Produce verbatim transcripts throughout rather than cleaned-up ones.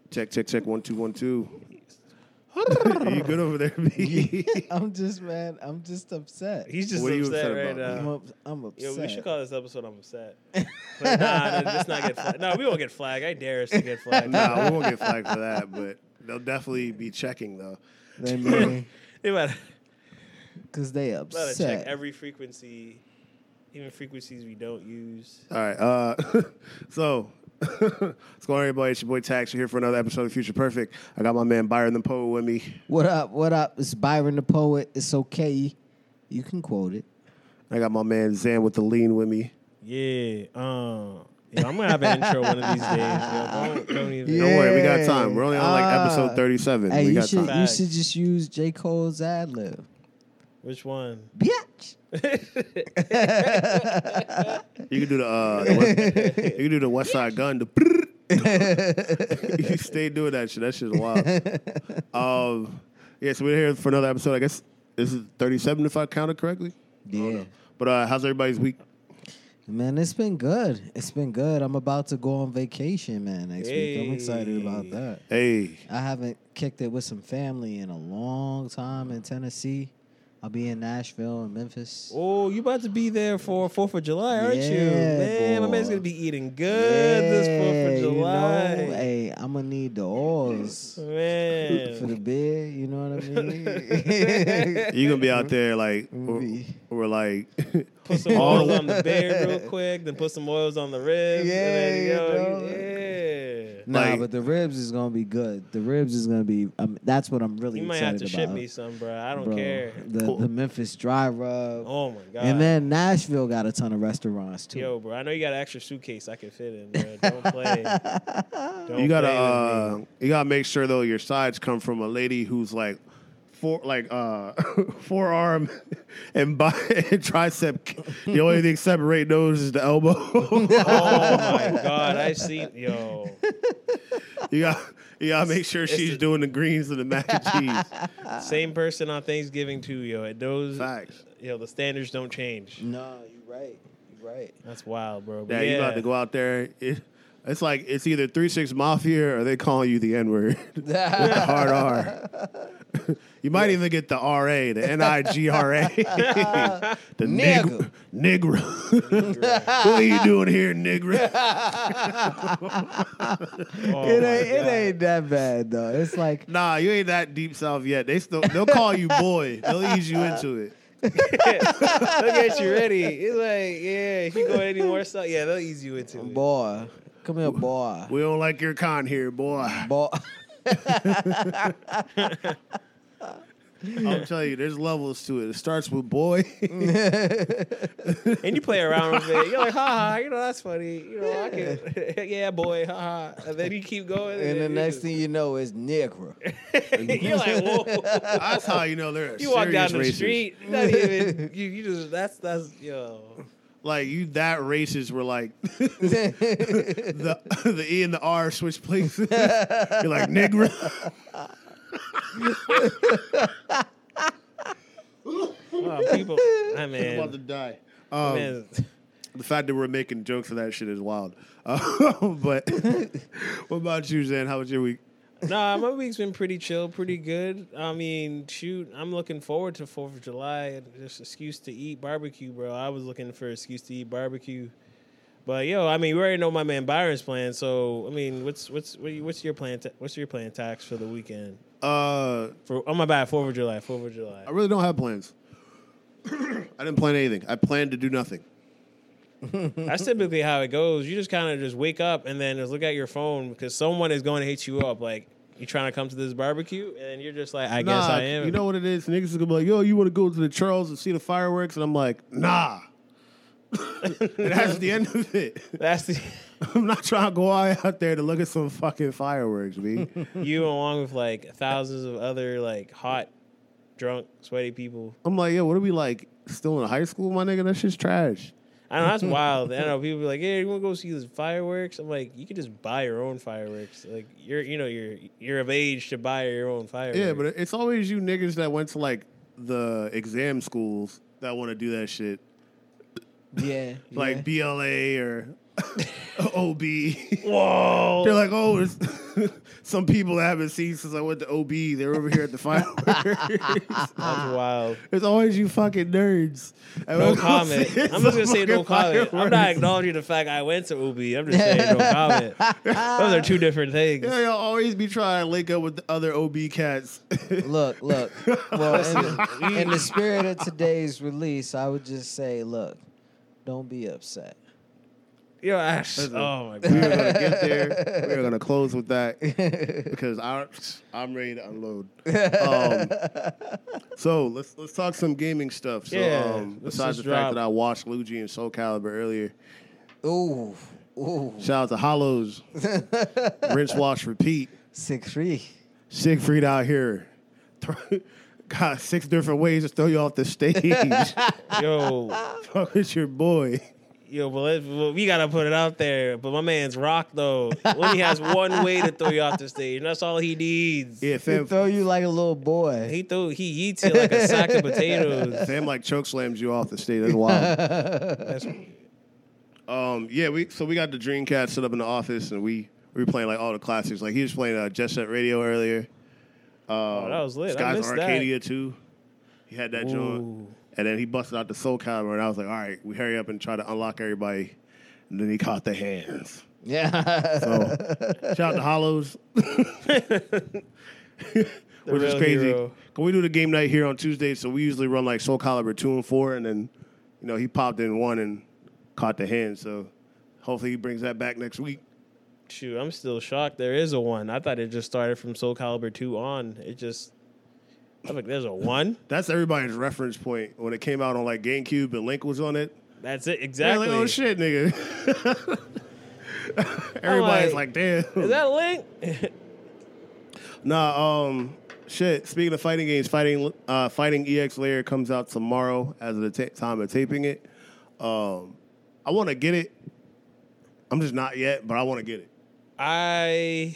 Check, check, check. One, two, one, two. Are you good over there, B? I'm just, man, I'm just upset. He's just What are you upset, upset right about, now. I'm, up, I'm upset. Yo, we should call this episode "I'm Upset." But nah, let's not get flagged. No, we won't get flagged. I dare us to get flagged. Nah, we won't get flagged for that, but they'll definitely be checking though. They may, They might because they gotta upset. check every frequency, even frequencies we don't use. All right. Uh, so, what's going on, everybody? It's your boy Tax. You're here for another episode of Future Perfect. I got my man Byron the Poet with me. What up? What up? It's Byron the Poet. It's okay. You can quote it. I got my man Zan with the lean with me. Yeah, um, yeah, I'm gonna have an intro one of these days. Yo. Don't, don't even. Yeah. Don't worry, we got time. We're only on like Ah. episode thirty-seven. Hey, we you got should time. you Facts. should just use J. Cole's ad lib. Which one? Bitch. You can do the, uh, the West, you can do the West Side Gun. The you stay doing that shit. That shit's wild. Um, yeah, so we're here for another episode. I guess this is thirty-seven if I counted correctly. Yeah. But uh, how's everybody's week? Man, it's been good. It's been good. I'm about to go on vacation, man, next week. I'm excited about Hey. that. Hey, I haven't kicked it with some family in a long time in Tennessee. I'll be in Nashville and Memphis. Oh, you about to be there for Fourth of July, aren't you? Yeah, Man, my boy. man's gonna be eating good this Fourth Yeah, of you July. know, hey, I'm gonna need the oils for Man, the beer. You know what I mean? you gonna be out there like we're, Be- we're like put some oils on the beard real quick, then put some oils on the ribs. Yeah, and then, you yo, know. yeah. Nah, Like- but the ribs is gonna be good. The ribs is gonna be. Um, that's what I'm really You might excited have to about. ship me some, bro. I don't bro. care. The Cool. the Memphis dry rub. Oh my god. And then Nashville got a ton of restaurants too. Yo, bro, I know you got an extra suitcase I can fit in, bro. Don't play. Don't you gotta play uh, with me. you gotta make sure though your sides come from a lady who's like four like uh forearm and, bi- and tricep. The only thing separating those is the elbow. Oh my god, I seen yo. you got you gotta make sure she's doing the greens and the mac and cheese. Same person on Thanksgiving too, yo. At those, Facts. yo, the standards don't change. No, you right. You right. That's wild, bro. But Yeah, yeah, you about to go out there. It, it's like it's either three six Mafia or they calling you the N word. Hard R. You might even get the R A, the N I G R A. The Nigga. Nigger. What are you doing here, nigger? Oh it my ain't. It God. ain't that bad though. It's like Nah, you ain't that deep south yet. They still they'll call you boy. They'll ease you into it. They'll get you ready. It's like, yeah, if you go any more stuff, yeah, they'll ease you into it. boy, come here, boy, We don't like your con here, boy. boy. I'll tell you, there's levels to it. It starts with boy. And you play around with it. You're like, ha ha, you know, that's funny. You know, I can, yeah, boy, ha ha. And then you keep going. And the then next you thing you know is Negro. just- you're like, whoa. That's how you know they're a You walk down the serious racist. street, not even, you, you just, that's, that's, yo. Like you that racist were like the the E and the R switch places. You're like nigger. Oh, people, I I'm man, about to die. Um, man. the fact that we're making jokes of that shit is wild. Uh, but what about you, Zan? How was your week? Nah, my week's been pretty chill, pretty good. I mean, shoot, I'm looking forward to Fourth of July. Just excuse to eat barbecue, bro. I was looking for an excuse to eat barbecue. But yo, I mean, we already know my man Byron's plan. So I mean, what's what's what you- what's your plan? Ta- what's your plan, Tax, for the weekend? Uh, For oh my bad, Fourth of July, Fourth of July. I really don't have plans. I didn't plan anything. I planned to do nothing. That's typically how it goes. You just kind of just wake up and then just look at your phone because someone is going to hit you up. Like, you trying to come to this barbecue? And you're just like, I Nah, guess I am. You know what it is? Niggas is gonna be like, yo, you want to go to the Charles and see the fireworks? And I'm like, nah. And that's the end of it. That's the, I'm not trying to go out there to look at some fucking fireworks, B. you along with like thousands of other like hot, drunk, sweaty people. I'm like, yo, what are we like? Still in high school, my nigga? That shit's trash. I know that's wild. I know people be like, "Yeah, you want to go see these fireworks?" I'm like, you could just buy your own fireworks. Like you're, you know, you're you're of age to buy your own fireworks. Yeah, but it's always you niggas that went to like the exam schools that want to do that shit. Yeah, Like yeah. B L A or O B. whoa, They're like, oh, it's some people I haven't seen since I went to O B. They're over here at the fireworks. That's wild. It's always you fucking nerds. And No I'm comment. saying I'm just gonna some say no fucking comment. I'm not fireworks. acknowledging the fact I went to O B. I'm just saying no comment. Those are two different things. Yeah, y'all always be trying to link up with the other O B cats. Look, look. Well, in the, in the spirit of today's release, I would just say, look, don't be upset. Yo, Ash. Listen, Oh my we are god. gonna get there. We are gonna close with that because I, I'm ready to unload. Um, so let's let's talk some gaming stuff. So Yeah, um, let's besides the just fact drop- that I watched Luigi and Soul Calibur earlier, Ooh, ooh. shout out to Hollows, rinse, wash, repeat. Six three. Siegfried out here, got six different ways to throw you off the stage. Yo, Fuck with your boy. yo, but let's, well, we gotta put it out there. But my man's Rock though. Only has one way to throw you off the stage, and that's all he needs. Yeah, They fam. throw you like a little boy. He threw he eats you like a sack of potatoes. Fam like choke slams you off the stage. That's wild. That's, Um, yeah, we so we got the Dreamcast set up in the office, and we we were playing like all the classics. Like he was playing uh, Jet Set Radio earlier. Uh, Oh, that was lit. I Skies missed that. Arcadia too. He had that joint, ooh. and then he busted out the Soul Calibur, and I was like, all right, we hurry up and try to unlock everybody. And then he caught the hands. Yeah. So shout out to Hollows, The which is real crazy. hero. Can we do the game night here on Tuesday? So we usually run like Soul Calibur two and four, and then you know he popped in one and caught the hand. So hopefully he brings that back next week. Shoot, I'm still shocked. There is a one. I thought it just started from Soul Calibur two on. It just, I'm like, there's a one. That's everybody's reference point when it came out on like GameCube and Link was on it. That's it They're exactly. like, oh shit, nigga. Everybody's like, like, damn. Is that a Link? Nah, um, shit. Speaking of fighting games, fighting, uh, fighting E X Layer comes out tomorrow as of the ta- time of taping it. Um, I want to get it. I'm just not yet, but I want to get it. I,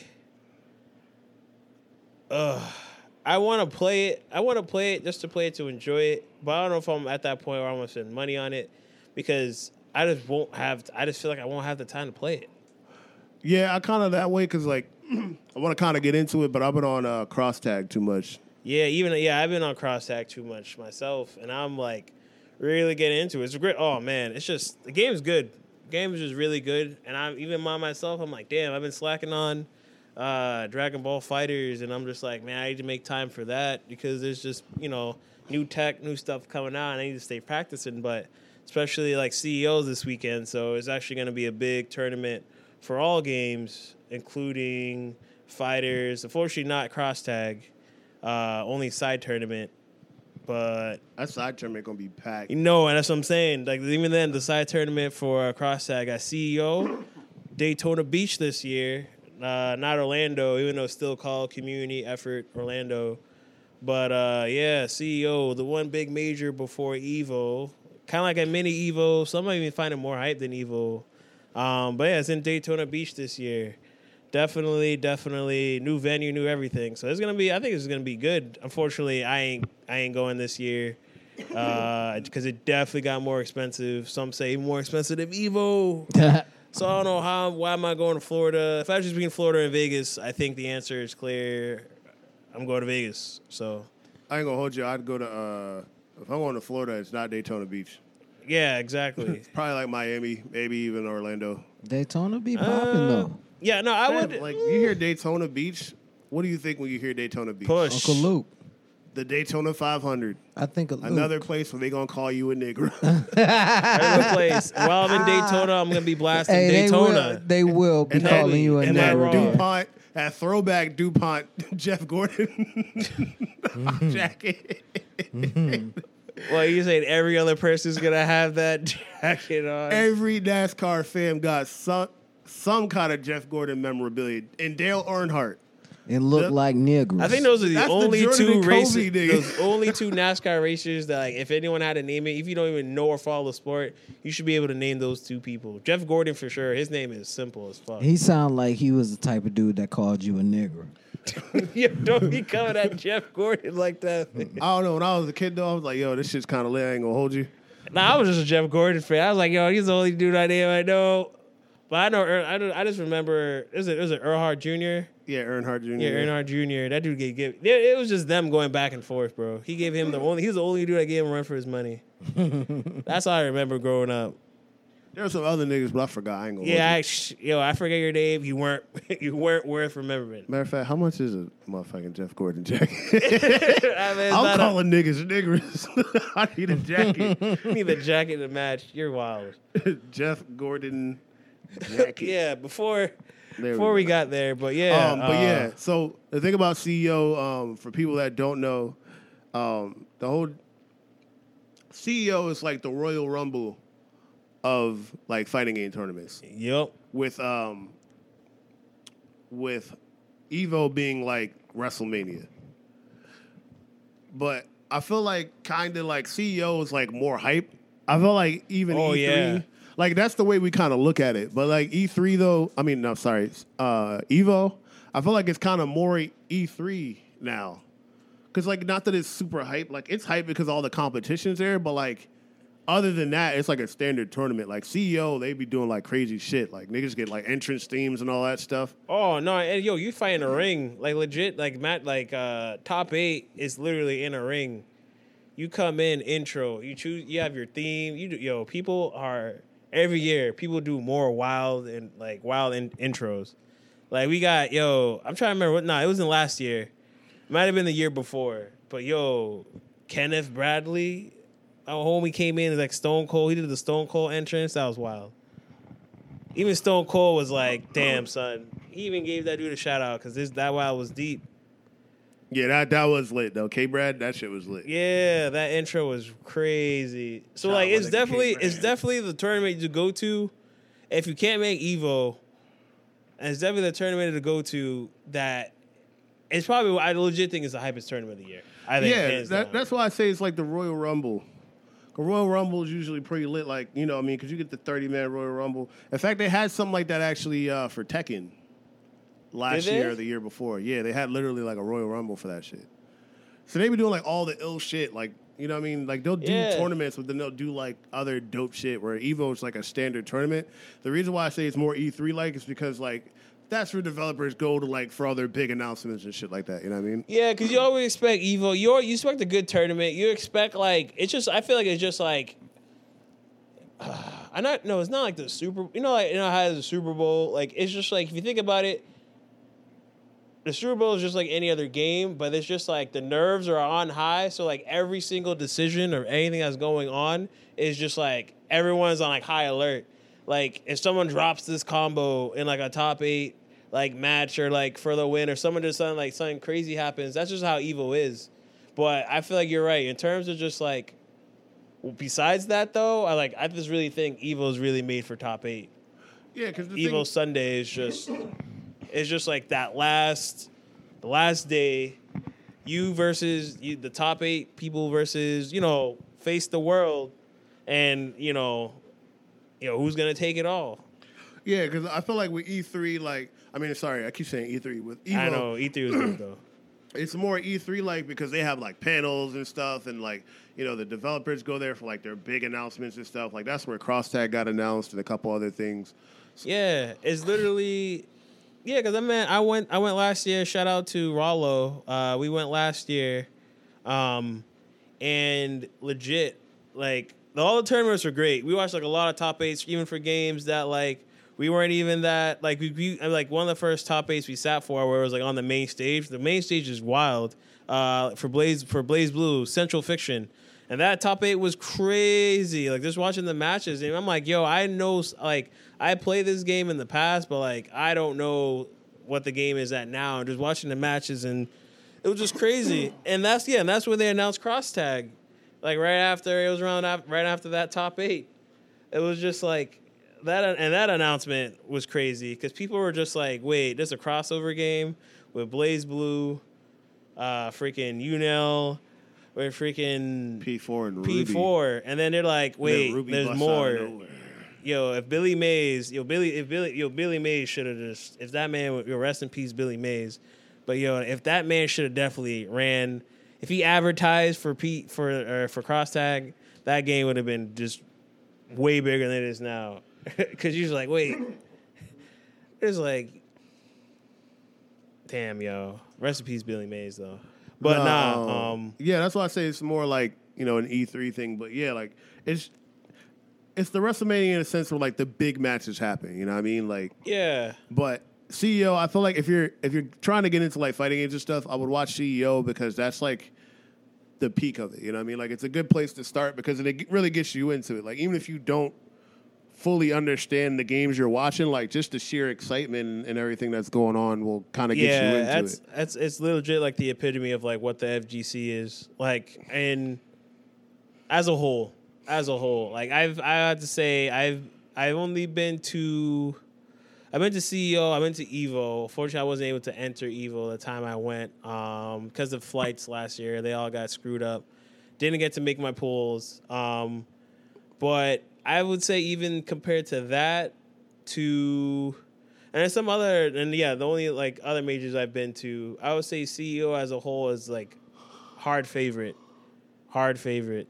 uh, I want to play it. I want to play it just to play it to enjoy it. But I don't know if I'm at that point where I'm gonna spend money on it because I just won't have. I just feel like I won't have the time to play it. Yeah, I kind of that way because like I want to kind of get into it, but I've been on uh, cross tag too much. Yeah, even yeah, I've been on cross tag too much myself, and I'm like really getting into it. It's great. Oh man, it's just the game's good. The game is just really good, and I'm even by myself. I'm like, damn, I've been slacking on uh, Dragon Ball Fighters, and I'm just like, man, I need to make time for that because there's just you know new tech, new stuff coming out, and I need to stay practicing. But especially like C E Os this weekend, so it's actually going to be a big tournament for all games, including fighters. Unfortunately, not cross tag. Uh, only side tournament, but That side tournament gonna be packed. you know, and that's what I'm saying. Like even then, the side tournament for uh, cross tag at C E O, Daytona Beach this year, uh, not Orlando, even though it's still called Community Effort Orlando. But uh, yeah, C E O, the one big major before Evo, kind of like a mini Evo. Some might even find it more hype than Evo. Um, but yeah, it's in Daytona Beach this year. Definitely, definitely new venue, new everything. So it's gonna be. I think it's gonna be good. Unfortunately, I ain't. I ain't going this year because it definitely got more expensive. Some say even more expensive than Evo. So I don't know how. Why am I going to Florida? If I was just between Florida and Vegas, I think the answer is clear. I'm going to Vegas. So I ain't gonna hold you. I'd go to uh, if I'm going to Florida, it's not Daytona Beach. yeah, exactly. Probably like Miami, maybe even Orlando. Daytona be popping Uh, though. Yeah, no, I Man, would like you hear Daytona Beach. What do you think when you hear Daytona Beach? push Uncle Luke. The Daytona five hundred. I think of Luke. Another place where they gonna call you a nigger. Another place. While I'm in Daytona, I'm gonna be blasting Hey, Daytona. They will, they will be And calling that, you a and that Am I wrong? nigger. DuPont, that throwback DuPont Jeff Gordon jacket. Well, you saying every other person's gonna have that jacket on? Every NASCAR fan got some some kind of Jeff Gordon memorabilia. And Dale Earnhardt. It looked Yep. like niggers. I think those are the That's the only Jordan two and Kobe races. nigga. Those only two NASCAR racers that, like, if anyone had to name it, if you don't even know or follow the sport, you should be able to name those two people. Jeff Gordon for sure. His name is simple as fuck. He sounded like he was the type of dude that called you a nigger. Yeah, don't be coming at Jeff Gordon like that. I don't know. When I was a kid, though, I was like, yo, this shit's kind of lit. I ain't gonna hold you. Nah, I was just a Jeff Gordon fan. I was like, yo, he's the only dude I name I know. But I know, Er- I, don't- I just remember, is it, was it Earnhardt Junior? Yeah, Earnhart Junior Yeah, Earnhardt Junior That dude gave, gave it, it was just them going back and forth, bro. He gave him the only, he was the only dude that gave him a run for his money. That's how I remember growing up. There were some other niggas, but I forgot. I ain't gonna. Yeah, hold I, sh- yo, I forget your name. You weren't, you weren't worth remembering. you. Matter of fact, how much is a motherfucking Jeff Gordon jacket? I mean, it's I'm not calling niggas niggers. I need a jacket. a, need the jacket to match. You're wild. Jeff Gordon jacket. Yeah, before, There before we we go. got there, but yeah, Um, but uh, yeah, so the thing about C E O, um, for people that don't know, um, the whole C E O is like the Royal Rumble of like fighting game tournaments. Yep. With um, with Evo being like WrestleMania, but I feel like kind of like C E O is like more hype. I feel like even Oh, E three, yeah. like that's the way we kind of look at it. But like E three though, I mean, no, sorry, uh, Evo, I feel like it's kind of more E three now. Cause like not that it's super hype, like it's hype because all the competition's there, but like other than that, it's like a standard tournament. Like C E O, they be doing like crazy shit. Like niggas get like entrance themes and all that stuff. Oh no, and yo, you fight in a ring, like legit, like Matt, like uh, top eight is literally in a ring. You come in intro, you choose, you have your theme. You do, yo, people are every year. People do more wild and like wild in, intros. Like we got yo, I'm trying to remember what. Nah, it wasn't last year. Might have been the year before. But yo, Kenneth Bradley, our homie came in as like Stone Cold. He did the Stone Cold entrance. That was wild. Even Stone Cold was like, "Damn, son." He even gave that dude a shout out because this that wild was deep. Yeah, that that was lit though. K Brad, that shit was lit. Yeah, that intro was crazy. So Shout like, out it's to definitely King it's Brad. definitely the tournament to go to. If you can't make Evo, and it's definitely the tournament to go to that. It's probably I legit think it's the hypest tournament of the year. I think. Yeah, hands that, down. that's why I say it's like the Royal Rumble. The Royal Rumble is usually pretty lit, like, you know what I mean, because you get the thirty-man Royal Rumble. In fact, they had something like that actually uh, for Tekken last Did they? year or the year before. Yeah, they had literally like a Royal Rumble for that shit. So they be doing like all the ill shit, like, you know what I mean? Like they'll do Yeah. tournaments, but then they'll do like other dope shit where Evo is like a standard tournament. The reason why I say it's more E three like is because like that's where developers go to like for all their big announcements and shit like that. You know what I mean? Yeah, because you always expect Evo. You al- you expect a good tournament. You expect like it's just. I feel like it's just like. Uh, I not no. It's not like the Super. You know, like you know how the Super Bowl. Like it's just like if you think about it. The Super Bowl is just like any other game, but it's just like the nerves are on high. So like every single decision or anything that's going on is just like everyone's on like high alert. Like if someone drops this combo in like a top eight like match or like for the win or someone does something like something crazy happens, that's just how Evo is. But I feel like you're right in terms of just like. Besides that though, I like I just really think Evo is really made for top eight. Yeah, because the Evo thing, Sunday is just it's just like that last the last day, you versus you, the top eight people versus you know face the world, and you know, you know who's gonna take it all. yeah, because I feel like with E three, like I mean, sorry, I keep saying E three with Evo. I know E three was good though. It's more E three like because they have like panels and stuff, and like you know the developers go there for like their big announcements and stuff. Like that's where Crosstag got announced and a couple other things. Yeah, it's literally yeah. Because I mean, I went I went last year. Shout out to Rollo. Uh, we went last year, um, and legit like all the tournaments were great. We watched like a lot of top eights, even for games that like we weren't even that like we, we like one of the first top eights we sat for where it was like on the main stage. The main stage is wild. Uh, for Blaze for Blaze Blue Central Fiction. And that top eight was crazy. Like just watching the matches, and I'm like, yo, I know, like, I played this game in the past, but like, I don't know what the game is at now. And just watching the matches, and it was just crazy. And that's yeah, and that's when they announced Cross Tag, like right after it was around af- right after that top eight. It was just like that, and that announcement was crazy because people were just like, wait, there's a crossover game with Blaze Blue, uh, freaking U N L. With freaking P four and P four, and then they're like, Ruby. "Wait, Then Ruby there's busts out more." of nowhere. Yo, if Billy Mays, yo Billy, if Billy, yo Billy Mays should have just, if that man, would- yo rest in peace, Billy Mays. But yo, if that man should have definitely ran, if he advertised for Pete for uh, for Crosstag, that game would have been just way bigger than it is now. Because you're just like, wait, It's like, damn, yo. Rest in peace, Billy Mays, though. But No, nah, um, yeah, that's why I say it's more like, you know, an E three thing. But yeah, like it's it's the WrestleMania in a sense where like the big matches happen. You know what I mean? Like, yeah. but C E O, I feel like if you're if you're trying to get into like fighting games and stuff, I would watch C E O because that's like the peak of it. You know what I mean? Like it's a good place to start because it really gets you into it. Like even if you don't fully understand the games you're watching, like just the sheer excitement and, and everything that's going on will kind of get Yeah, you into that's it. that's it's legit like the epitome of like what the F G C is like, and as a whole, as a whole, like I've I have to say I've I've only been to I've been to C E O, I went to Evo. Fortunately, I wasn't able to enter Evo the time I went um, because of flights last year. They all got screwed up. Didn't get to make my pools, um, but I would say even compared to that, to and there's some other and yeah, the only like other majors I've been to, I would say C E O as a whole is like hard favorite, hard favorite.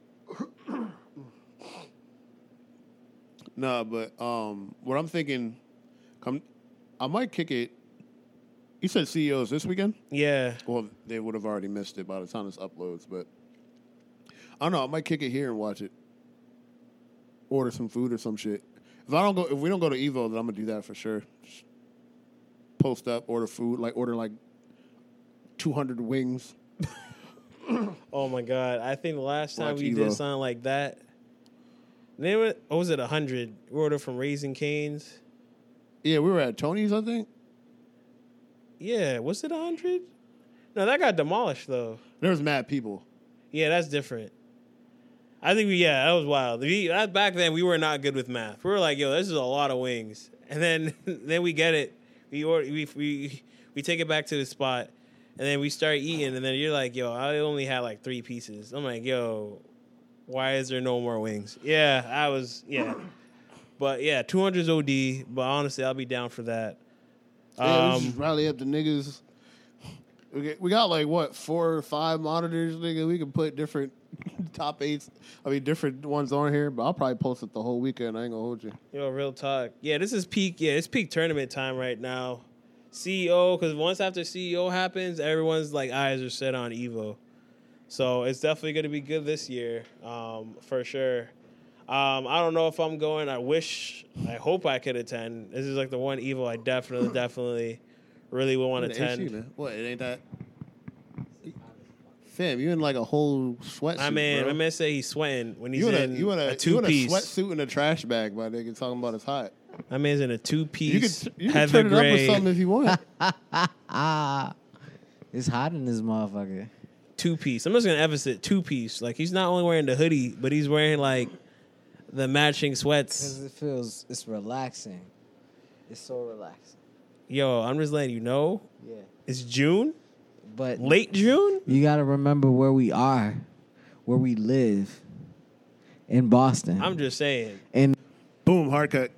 No, but um, what I'm thinking, come, I might kick it. You said C E Os this weekend? Yeah, Well, they would have already missed it by the time this uploads, but I don't know. I might kick it here and watch it. Order some food or some shit. If I don't go, if we don't go to Evo, then I'm gonna do that for sure. Just post up, order food, like order like two hundred wings. oh my god, I think the last time Watch we Evo. did something like that, they were, what was it, a hundred? We ordered from Raising Cane's. Yeah, we were at Tony's, I think. Yeah, was it a hundred? No, that got demolished though. There was mad people. Yeah, that's different. I think we, yeah, that was wild. We, that, back then, we were not good with math. We were like, yo, this is a lot of wings. And then then we get it. We, order, we we we take it back to the spot. And then we start eating. And then you're like, yo, I only had like three pieces. I'm like, yo, why is there no more wings? Yeah, I was, yeah. But yeah, two hundred's O D. But honestly, I'll be down for that. Yeah, we Um, just rally up the niggas. We got, we got like what four or five monitors, nigga. We can put different top eights. I mean, different ones on here. But I'll probably post it the whole weekend. I ain't gonna hold you. Yo, real talk. Yeah, this is peak. Yeah, it's peak tournament time right now. C E O, because once after C E O happens, everyone's like eyes are set on Evo. So it's definitely going to be good this year, um, for sure. Um, I don't know if I'm going. I wish, I hope I could attend. This is like the one Evo I definitely, definitely, really would want to The A C, attend. man. What? It ain't that. Fam, you in like a whole sweatsuit, My man, bro. my man say he's sweating when he's You in a in, you in a, a you in two a piece. sweatsuit and a trash bag, my nigga. Talking about it's hot. My man's in a two You piece. can you can Heather turn it up with Gray something if you want. Ah, it's hot in this motherfucker. two piece. I'm just gonna emphasize it, two piece. Like he's not only wearing the hoodie, but he's wearing like the matching sweats. Because it feels, it's relaxing. It's so relaxing. Yo, I'm just letting you know. Yeah. It's June, But late June. you got to remember where we are, where we live in Boston. I'm just saying. and Boom, hard cut.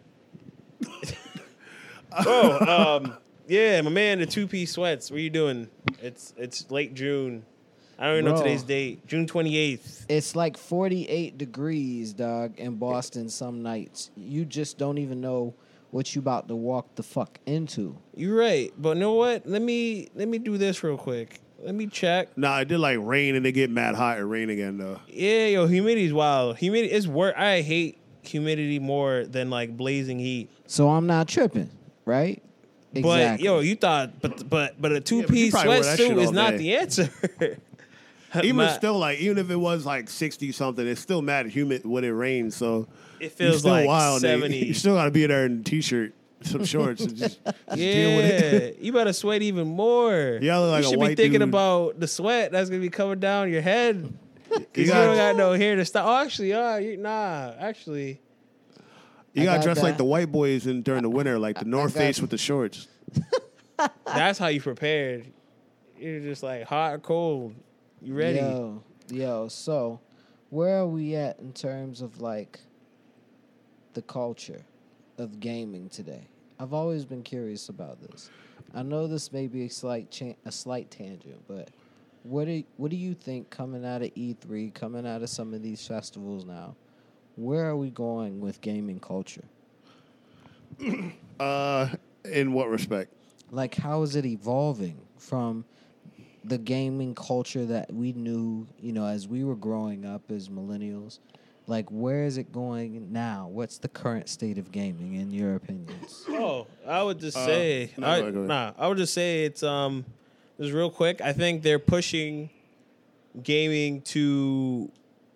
Oh, um, yeah, my man, the two piece sweats. What are you doing? It's it's late June. I don't even know Bro. today's date. June twenty-eighth. it's like forty-eight degrees, dog, in Boston some nights. You just don't even know what you about to walk the fuck into. You're right, but you know what? Let me let me do this real quick. Let me check. Nah, it did like rain and they get mad hot and rain again though. Yeah, yo, humidity's wild. Humidity is work. I hate humidity more than like blazing heat. So I'm not tripping, right? But yo, you thought, but but but a two but you piece probably wear that shit sweatsuit is all not day. the answer. Even My- still, like even if it was like sixty something, it's still mad humid when it rains. So it you feels still like wild. nigga. seventy. You still gotta be there in a t-shirt, some shorts, and just, just deal with it. Yeah, you better sweat even more. Yeah, I look like you a should white be thinking dude. about the sweat that's gonna be coming down your head. Cause you, gotta- don't got no hair to stop. Oh, actually, uh, you, nah, actually, You I gotta got dress like that. the white boys in during the winter, like the North got- Face with the shorts. that's how you prepared. You're just like hot or cold. You ready? Yo, yo, so where are we at in terms of like the culture of gaming today? I've always been curious about this. I know this may be a slight cha- a slight tangent, but what do what do you think coming out of E three, coming out of some of these festivals now? Where are we going with gaming culture? Uh, In what respect? Like, how is it evolving from the gaming culture that we knew, you know, as we were growing up as millennials? Like, where is it going now? What's the current state of gaming, in your opinions? Oh, I would just Uh, say, no, I, go ahead, go ahead. nah, I would just say it's um, just real quick. I think they're pushing gaming to,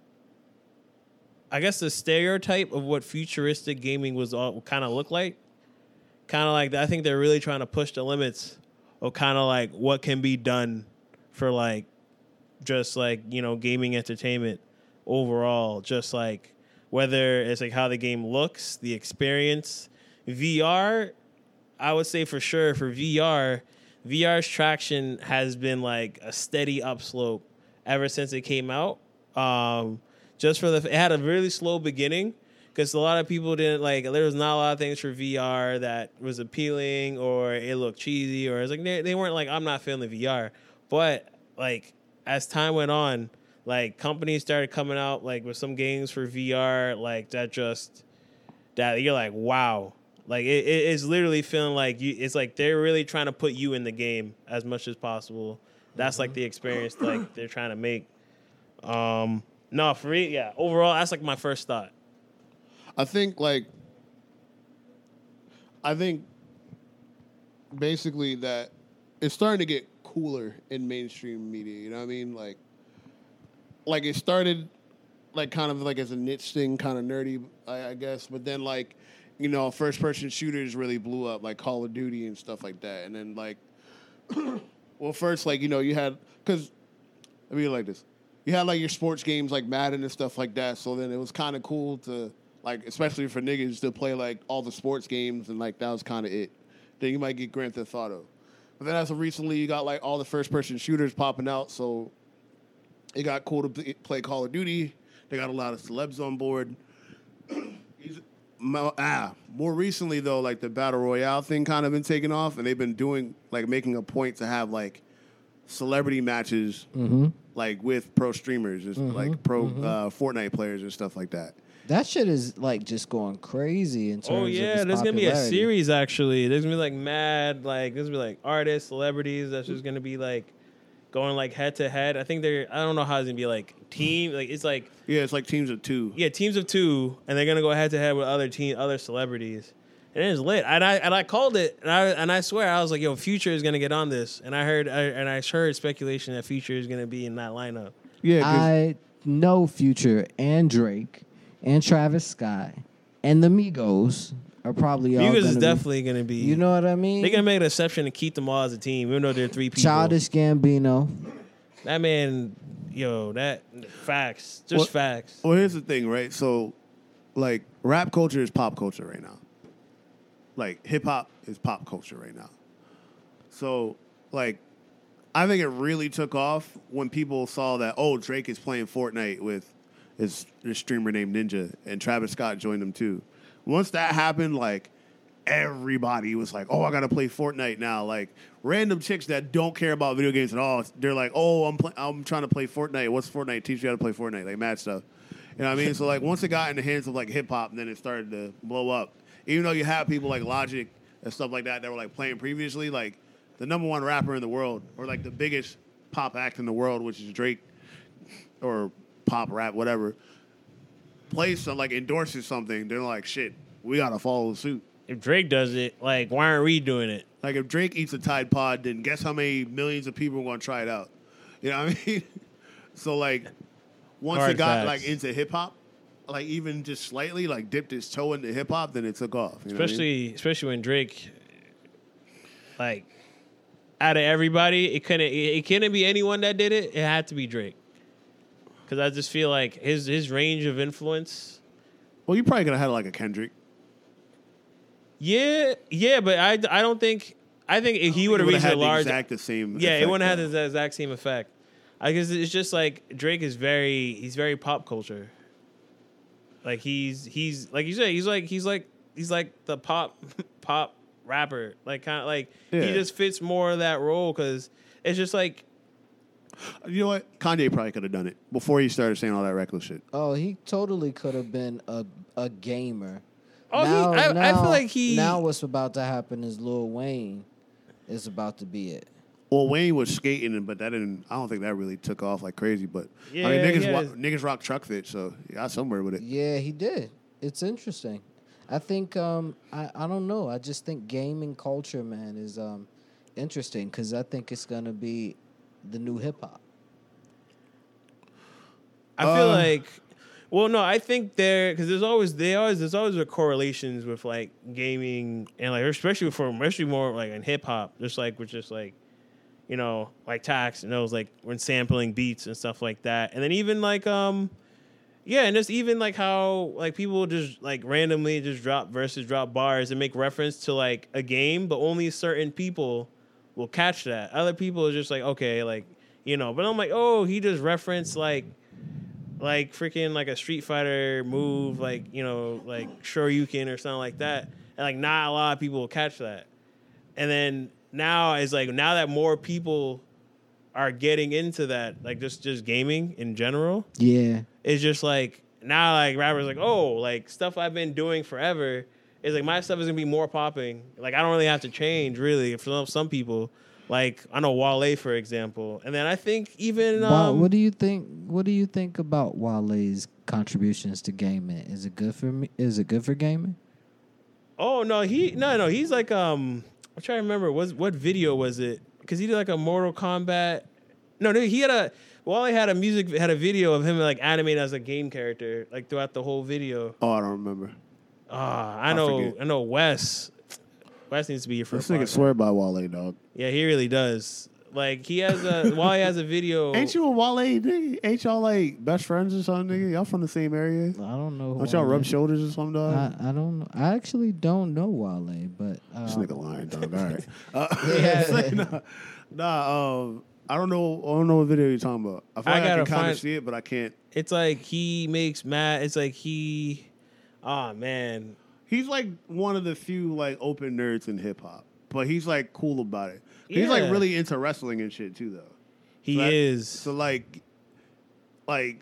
I guess, the stereotype of what futuristic gaming was all kind of look like. Kind of like I think they're really trying to push the limits of kind of like what can be done for like just like, you know, gaming entertainment overall, just like whether it's like how the game looks, the experience. V R, I would say for sure for V R, V R's traction has been like a steady upslope ever since it came out. Um, just for the, it had a really slow beginning because a lot of people didn't like, there was not a lot of things for V R that was appealing or it looked cheesy or it's like, they, they weren't like, I'm not feeling the V R. But like as time went on, like companies started coming out like with some games for V R, like that just, that you're like, wow. Like it, it's literally feeling like you, it's like they're really trying to put you in the game as much as possible. That's mm-hmm. like the experience like they're trying to make. Um, no, for me, yeah. Overall, that's like my first thought. I think like, I think basically that it's starting to get cooler in mainstream media. You know what I mean? Like, like it started like kind of like as a niche thing, kind of nerdy, I, I guess. But then like, you know, first person shooters really blew up, like Call of Duty and stuff like that. And then like, well, first like you know you had because I mean like this, you had like your sports games like Madden and stuff like that. So then it was kind of cool to like, especially for niggas to play like all the sports games and like that was kind of it. Then you might get Grand Theft Auto. But then as of recently, you got like all the first person shooters popping out. So it got cool to play Call of Duty. They got a lot of celebs on board. ah, more recently though, like the Battle Royale thing kind of been taking off, and they've been doing like making a point to have like celebrity matches, mm-hmm. like with pro streamers, mm-hmm. like pro mm-hmm. uh, Fortnite players and stuff like that. That shit is like just going crazy in terms oh, yeah, of its there's popularity. gonna be a series actually. There's gonna be like mad, like there's gonna be like artists, celebrities. That's just gonna be like going like head to head. I think they're. I don't know how it's gonna be like team. Like it's like yeah, it's like teams of two. Yeah, teams of two, and they're gonna go head to head with other team, other celebrities, and it's lit. And I and I called it, and I and I swear I was like, yo, Future is gonna get on this, and I heard I, and I heard speculation that Future is gonna be in that lineup. Yeah, I know Future and Drake. And Travis Scott and the Migos are probably all Migos is be, definitely going to be. You know what I mean? They're going to make an exception and keep them all as a team, even though they're three people. Childish Gambino. That man, yo, that facts, just well, facts. Well, here's the thing, right? So, like, rap culture is pop culture right now. Like, hip hop is pop culture right now. So, like, I think it really took off when people saw that, oh, Drake is playing Fortnite with Is a streamer named Ninja, and Travis Scott joined them too. Once that happened, like everybody was like, "Oh, I gotta play Fortnite now." Like random chicks that don't care about video games at all, they're like, "Oh, I'm play- I'm trying to play Fortnite. What's Fortnite? Teach you how to play Fortnite." Like mad stuff. You know what I mean? So like once it got in the hands of like hip hop, then it started to blow up. Even though you have people like Logic and stuff like that that were like playing previously, like the number one rapper in the world, or like the biggest pop act in the world, which is Drake, or pop rap, whatever, plays some, like endorses something, they're like, shit, we gotta follow suit. If Drake does it, like, why aren't we doing it? Like, if Drake eats a Tide Pod, then guess how many millions of people are gonna try it out? You know what I mean? So, like, once Hard it got, facts. like, into hip-hop, like, even just slightly, like, dipped its toe into hip-hop, then it took off. You know especially, what I mean? especially when Drake, like, out of everybody, it couldn't, it couldn't be anyone that did it. It had to be Drake. Because I just feel like his his range of influence. Well, you probably could have had like a Kendrick. Yeah, yeah, but I, I don't think I think if he would have reached a large exact the same. Yeah, effect, it wouldn't have though. had the exact same effect. I guess it's just like Drake is very he's very pop culture. Like he's he's like you said he's like he's like he's like the pop pop rapper. Like kind of like Yeah. he just fits more of that role because it's just like. You know what? Kanye probably could have done it before he started saying all that reckless shit. Oh, he totally could have been a a gamer. Oh, now, he, I, now, I feel like he. Now what's about to happen is Lil Wayne is about to be it. Well, Wayne was skating, but that didn't. I don't think that really took off like crazy. But Yeah, I mean, niggas, yeah. wa- niggas rock truck fit, so he got somewhere with it. Yeah, he did. It's interesting. I think um, I I don't know. I just think gaming culture, man, is um, interesting because I think it's gonna be the new hip hop. I feel Uh, like, well, no, I think there because there's always they always there's always a correlations with like gaming and like especially for especially more like in hip hop, just like with just like, you know, like Tax and those like when sampling beats and stuff like that, and then even like um, yeah, and just even like how like people just like randomly just drop verses, drop bars, and make reference to like a game, but only certain people will catch that. Other people are just like okay, like you know, but I'm like oh he just referenced like. Like freaking like a Street Fighter move, like you know, like Shoryuken or something like that, and like not a lot of people will catch that. And then now it's like now that more people are getting into that, like just just gaming in general, Yeah. it's just like now like rappers like oh like stuff I've been doing forever is like my stuff is gonna be more popping. Like I don't really have to change really for some, some people. Like I know Wale for example, and then I think even um, Wa- what do you think? What do you think about Wale's contributions to gaming? Is it good for me? Is it good for gaming? Oh no, he no no he's like um I'm trying to remember was what video was it? Because he did like a Mortal Kombat. No, no, he had a Wally had a music had a video of him like animated as a game character like throughout the whole video. Oh, I don't remember. Ah, I I know forget. I know Wes. Wes needs to be here for This a nigga podcast. swear by Wale, dog. Yeah, he really does. Like he has a Wally has a video. Ain't you a Wale nigga? Ain't y'all like best friends or something, nigga? Y'all from the same area? I don't know. Don't y'all Wale. rub shoulders or something, dog? I, I don't know. I actually don't know Wale, but um, This nigga lying, dog. All right. Uh, Yeah. nah, nah, um, I don't know. I don't know what video you're talking about. I feel I like I, gotta can kind find- of see it, but I can't. It's like he makes mad. It's like he. Oh man. He's like one of the few like open nerds in hip hop, but he's like cool about it. He's like Yeah. really into wrestling and shit too, though. He So that- is. So like, like,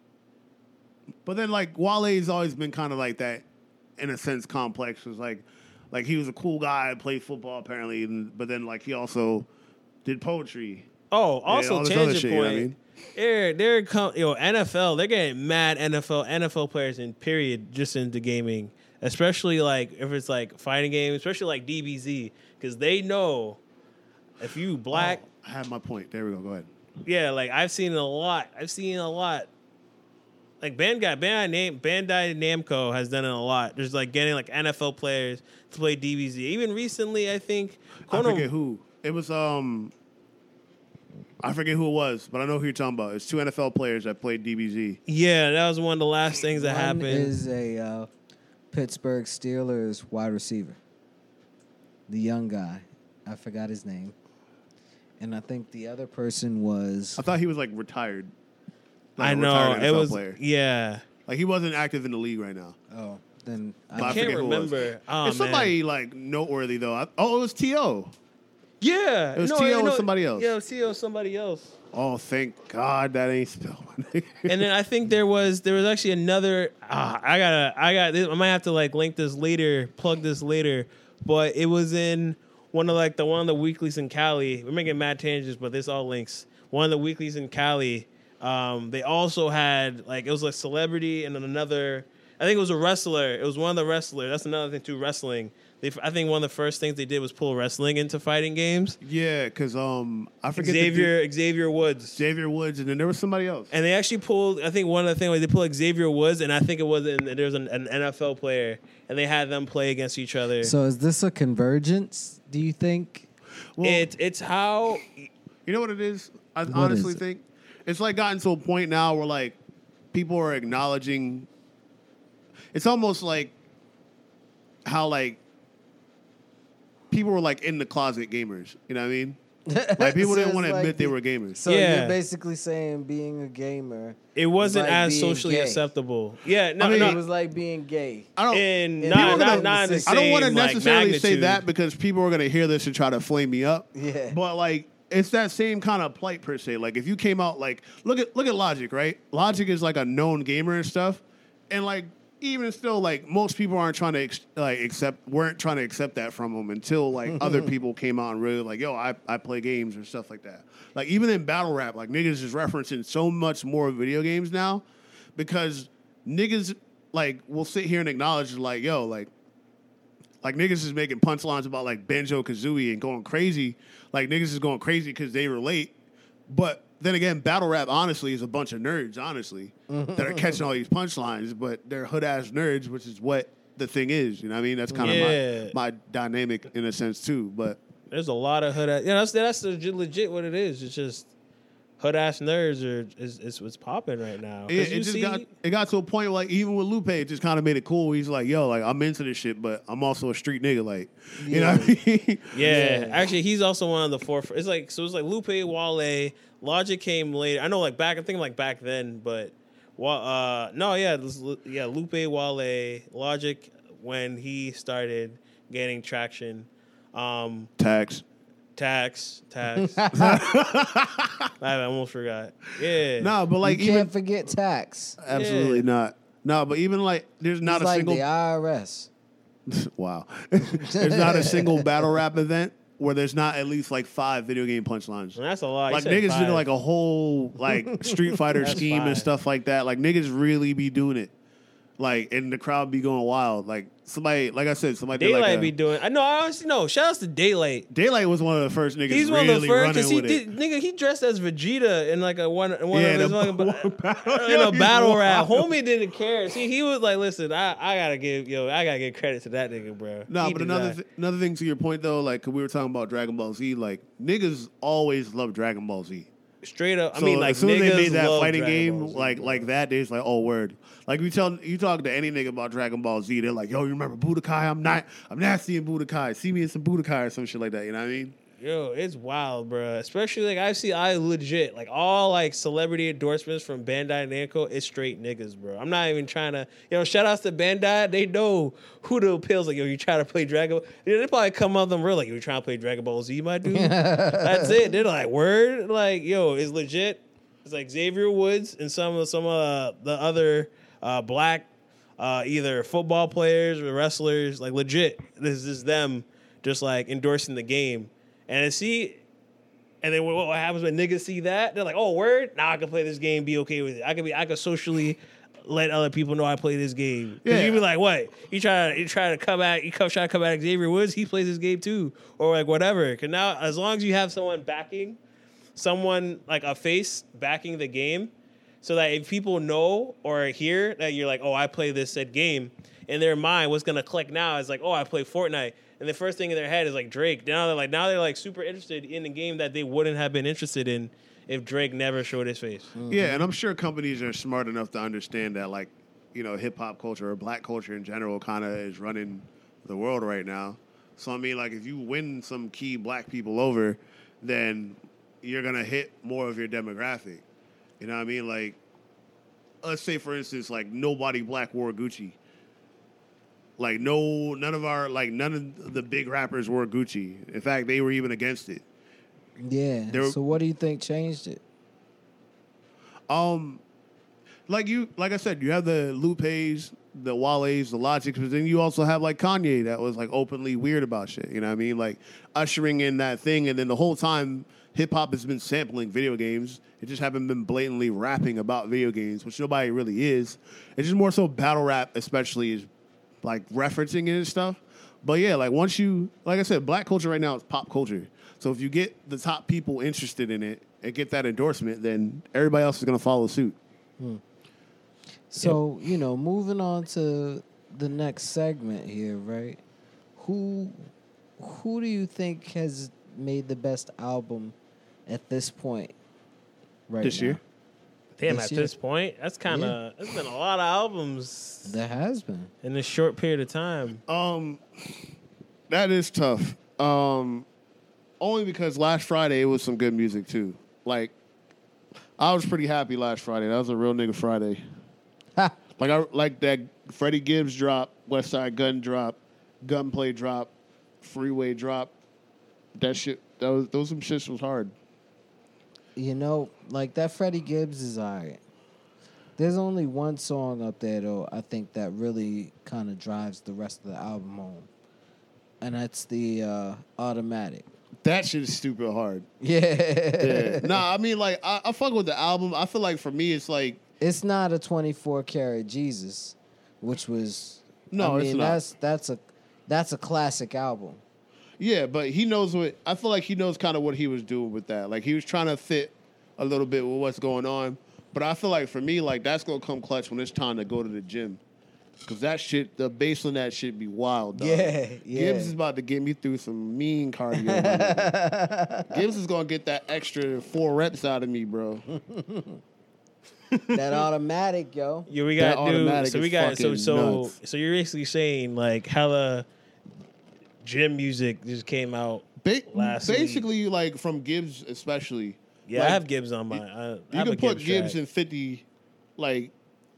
but then like Wale's always been kind of like that, in a sense, complex. Was like, like he was a cool guy, played football apparently, and, but then like he also did poetry. Oh, also all this other tangent shit, you know point. what I mean? They're they're com- yo N F L. They're getting mad N F L N F L players in period just into gaming, especially like if it's like fighting games, especially like D B Z, because they know if you black, Oh, I have my point. There we go. Go ahead. yeah, like I've seen a lot. I've seen a lot. Like Bandai, Bandai, Nam- Bandai Namco has done it a lot. There's like getting like N F L players to play D B Z. Even recently, I think. I Kono- forget who. It was um I forget who it was, but I know who you're talking about. It's two N F L players that played D B Z. Yeah, that was one of the last things that one happened. is a uh, Pittsburgh Steelers wide receiver, the young guy. I forgot his name, and I think the other person was I thought he was like retired. Like I a know retired N F L it was. player. Yeah, Like he wasn't active in the league right now. oh then But I I can't forget who it was. remember. Oh, it's man. somebody like noteworthy though. I, oh, it was T O. Yeah, It was no, T O no, and somebody else. Yeah, it was T O somebody else. Oh, thank God that ain't spelled. my nigga. And then I think there was there was actually another. Ah, I gotta I got this. I might have to like link this later, plug this later. But it was in one of like the one of the weeklies in Cali. We're making mad tangents, but this all links. One of the weeklies in Cali. Um, they also had like it was a celebrity and then another. I think it was a wrestler. It was one of the wrestlers. That's another thing too. Wrestling. They, I think one of the first things they did was pull wrestling into fighting games. Yeah, because um, I forget the dude- Xavier Xavier Woods. Xavier Woods, and then there was somebody else. And they actually pulled. I think one of the things was they pulled Xavier Woods, and I think it was in, there was an, an N F L player, and they had them play against each other. So is this a convergence? Do you think? Well, it it's how You know what it is? I What honestly is it? think it's like gotten to a point now where like people are acknowledging. It's almost like how like people were like in the closet gamers. You know what I mean? Like people So didn't it's want to like admit they the- were gamers. So Yeah. you're basically saying being a gamer. it wasn't like as being socially gay. acceptable. Yeah, no, I mean, no. It was like being gay. I don't. and in not, people not, gonna- not in the I same, I don't want to like, necessarily say magnitude. that because people are going to hear this and try to flame me up. Yeah. But like, it's that same kind of plight per se. Like, if you came out like, look at look at Logic, right? Logic is like a known gamer and stuff, and like, even still, like most people aren't trying to ex- like accept, weren't trying to accept that from him until like other people came out and really like, yo, I I play games or stuff like that. Like even in battle rap, like niggas is referencing so much more video games now, because niggas like will sit here and acknowledge like, yo, like. Like, niggas is making punchlines about, like, Banjo-Kazooie and going crazy. Like, niggas is going crazy because they relate. But then again, battle rap, honestly, is a bunch of nerds, honestly, that are catching all these punchlines. But they're hood-ass nerds, which is what the thing is. You know what I mean? That's kind of Yeah. my, my dynamic in a sense, too. But There's a lot of hood ass. Yeah, that's that's legit, legit what it is. It's just hood ass nerds are is, is what's popping right now. 'Cause it, you it just see- got it got to a point, like, even with Lupe, it just kind of made it cool. He's like, yo, like, I'm into this shit, but I'm also a street nigga. Like, you know what I mean? Yeah. Yeah. Actually, he's also one of the forefront. It's like so. It's like Lupe, Wale, Logic came later. I know, like back. I think like back then, but Wa- uh, no, yeah, this, yeah. Lupe, Wale, Logic when he started gaining traction. Um, Tax. tax, tax. I almost forgot. Yeah. No, but like you even can't forget tax. absolutely Yeah. not. No, but even like there's not It's a like single the I R S. wow. There's not a single battle rap event where there's not at least like five video game punchlines. And that's a lot. You Like said niggas five. did like a whole like Street Fighter That's scheme and five. stuff like that. Like niggas really be doing it. Like and the crowd be going wild. Like somebody, like I said, somebody did Daylight like a, be doing. I know. I honestly know. Shout outs to Daylight. Daylight was one of the first niggas He's really one of the first running because he with did. it. Nigga, he dressed as Vegeta in like a one one Yeah, of his the fucking ba- one battle- in Yo, a he's battle rap. wild. Homie didn't care. See, he was like, "Listen, I, I gotta give yo, I gotta give credit to that nigga, bro." No, He but did another that. th- another thing to your point though, like 'cause we were talking about Dragon Ball Z, like niggas always love Dragon Ball Z. straight up. I So mean, like as soon as they niggas made that love fighting Dragon game, Ball Z, like bro. like that, it's like, oh word. Like you tell you talk to any nigga about Dragon Ball Z, they're like, yo, you remember Budokai? I'm not, I'm nasty in Budokai. See me in some Budokai or some shit like that. You know what I mean? Yo, it's wild, bro. Especially like I see, I legit like all like celebrity endorsements from Bandai Namco. It's straight niggas, bro. I'm not even trying to, you know. Shout outs to Bandai. They know who the appeals. Like, yo, you trying to play Dragon? You know, they probably come up them real like, you trying to play Dragon Ball Z, my dude. That's it. They're like, word, like, yo, it's legit. It's like Xavier Woods and some of some of the other uh, black uh, either football players or wrestlers. Like legit, this is them just like endorsing the game. And see, and then what what happens when niggas see that? They're like, "Oh, word! Now I can play this game, be okay with it. I can be, I can socially let other people know I play this game." Yeah, Yeah. you be like, "What? You try to, you try to come at, you come try to come at Xavier Woods? He plays this game too, or like whatever." Because now, as long as you have someone backing, someone like a face backing the game, so that if people know or hear that you're like, "Oh, I play this said game," in their mind, what's gonna click now is like, "Oh, I play Fortnite." And the first thing in their head is like Drake. Now they're like now they're like super interested in a game that they wouldn't have been interested in if Drake never showed his face. Yeah, and I'm sure companies are smart enough to understand that, like, you know, hip hop culture or black culture in general kind of is running the world right now. So I mean, like, if you win some key black people over, then you're gonna hit more of your demographic. You know what I mean? Like, let's say for instance, like nobody black wore Gucci. Like no, none of our like none of the big rappers wore Gucci. In fact, they were even against it. Yeah. There- So what do you think changed it? Um, like you, like I said, you have the Lupes, the Wale's, the Logics, but then you also have like Kanye that was like openly weird about shit. You know what I mean? Like ushering in that thing, and then the whole time hip hop has been sampling video games. It just haven't been blatantly rapping about video games, which nobody really is. It's just more so battle rap, especially is like referencing it and stuff. But yeah, like once you, like I said, black culture right now is pop culture. So if you get the top people interested in it and get that endorsement, then everybody else is going to follow suit. So, you know, moving on to the next segment here, right? Who who do you think has made the best album at this point right This now? year? Damn, This at year. this point, that's kind of it's been a lot of albums There has been. in this short period of time. Um, that is tough. Um, only because last Friday it was some good music too. Like, I was pretty happy last Friday. That was a real nigga Friday. Ha! Like I like that Freddie Gibbs drop, West Side Gun drop, Gunplay drop, Freeway drop. That shit. That was those some shits was hard. You know, like that Freddie Gibbs is alright. There's only one song up there though. I think that really kind of drives the rest of the album home, and that's the uh, Automatic. That shit is stupid hard. Yeah. Yeah. Nah, I mean, like, I, I fuck with the album. I feel like for me, it's like, It's not a twenty-four karat Jesus, which was No, I it's mean, not. that's that's a that's a classic album. yeah, but he knows what, I feel like he knows kind of what he was doing with that. Like, he was trying to fit a little bit with what's going on. But I feel like for me, like, that's going to come clutch when it's time to go to the gym. Because that shit, the bass on that shit be wild, dog. Yeah, yeah. Gibbs is about to get me through some mean cardio. my nigga. Gibbs is going to get that extra four reps out of me, bro. That Automatic, yo. Yeah, we That got dude. Automatic So is we got so fucking so nuts. so you're basically saying like hella gym music just came out. Ba- Last week. basically, like, from Gibbs especially. Yeah, like, I have Gibbs on my. I, I You have can a put Gibbs, Gibbs track. and fifty, like,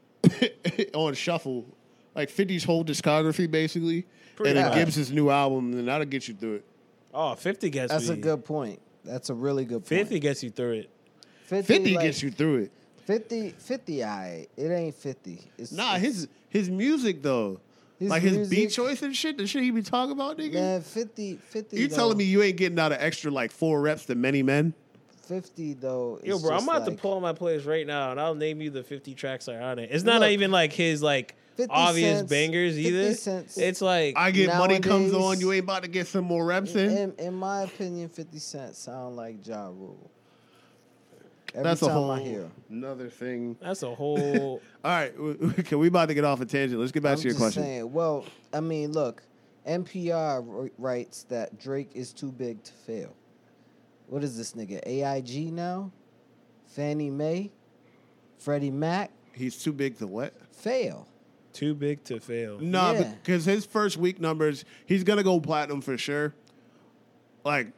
on shuffle. Like, fifty's whole discography, basically. Pretty and then much. Gibbs' new album, and that'll get you through it. Oh, fifty gets That's me. a good point. That's a really good point. fifty gets you through it. fifty, fifty like, gets you through it. fifty, fifty, I. It ain't fifty. It's, Nah, it's- his his music, though. His like, his beat music- choice and shit, the shit he be talking about, nigga. Man, fifty, fifty. You though, telling me you ain't getting out of extra, like, four reps than many men? fifty though? Yo, is bro, I'm just about like, to pull on my playlist right now, and I'll name you the fifty tracks that are on it. It's not Look, even like his like fifty obvious cents- bangers fifty either. cents It's like I get money comes Nowadays- on, you ain't about to get some more reps in? In, in my opinion, fifty Cent sound like Ja Rule. Every That's time a whole I hear him. another thing. that's a whole. All right, can we about to get off a tangent? Let's get back I'm to your just question. saying. Well, I mean, look, N P R wr- writes that Drake is too big to fail. What is this nigga? A I G now? Fannie Mae? Freddie Mac? He's too big to what? Fail. Too big to fail. Nah, Yeah. because his first week numbers, he's gonna go platinum for sure. Like,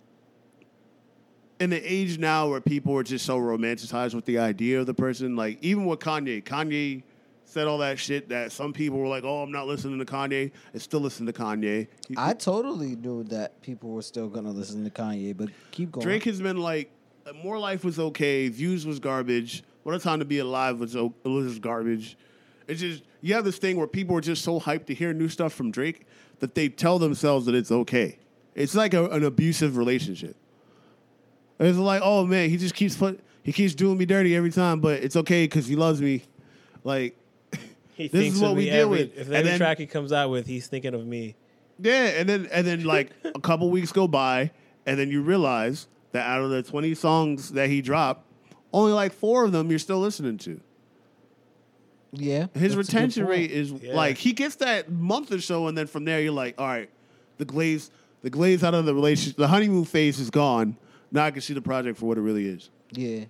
in the age now where people are just so romanticized with the idea of the person, like even with Kanye, Kanye said all that shit that some people were like, "Oh, I'm not listening to Kanye," and still listen to Kanye. He- I totally knew that people were still going to listen to Kanye, but keep going. Drake has been like, More Life was okay, Views was garbage, What a Time to Be Alive was o- was garbage. It's just you have this thing where people are just so hyped to hear new stuff from Drake that they tell themselves that it's okay. It's like a, an abusive relationship. It's like, oh man, he just keeps put, he keeps doing me dirty every time, but it's okay because he loves me. Like, He this thinks is what of we me deal every, with. If And every then- track he comes out with, he's thinking of me. yeah, and then and then like a couple weeks go by, and then you realize that out of the twenty songs that he dropped, only like four of them you're still listening to. Yeah. His that's a good retention point. rate is Yeah. like he gets that month or so, and then from there you're like, all right, the glaze, the glaze out of the relationship, the honeymoon phase is gone. Now I can see the project for what it really is. Yeah.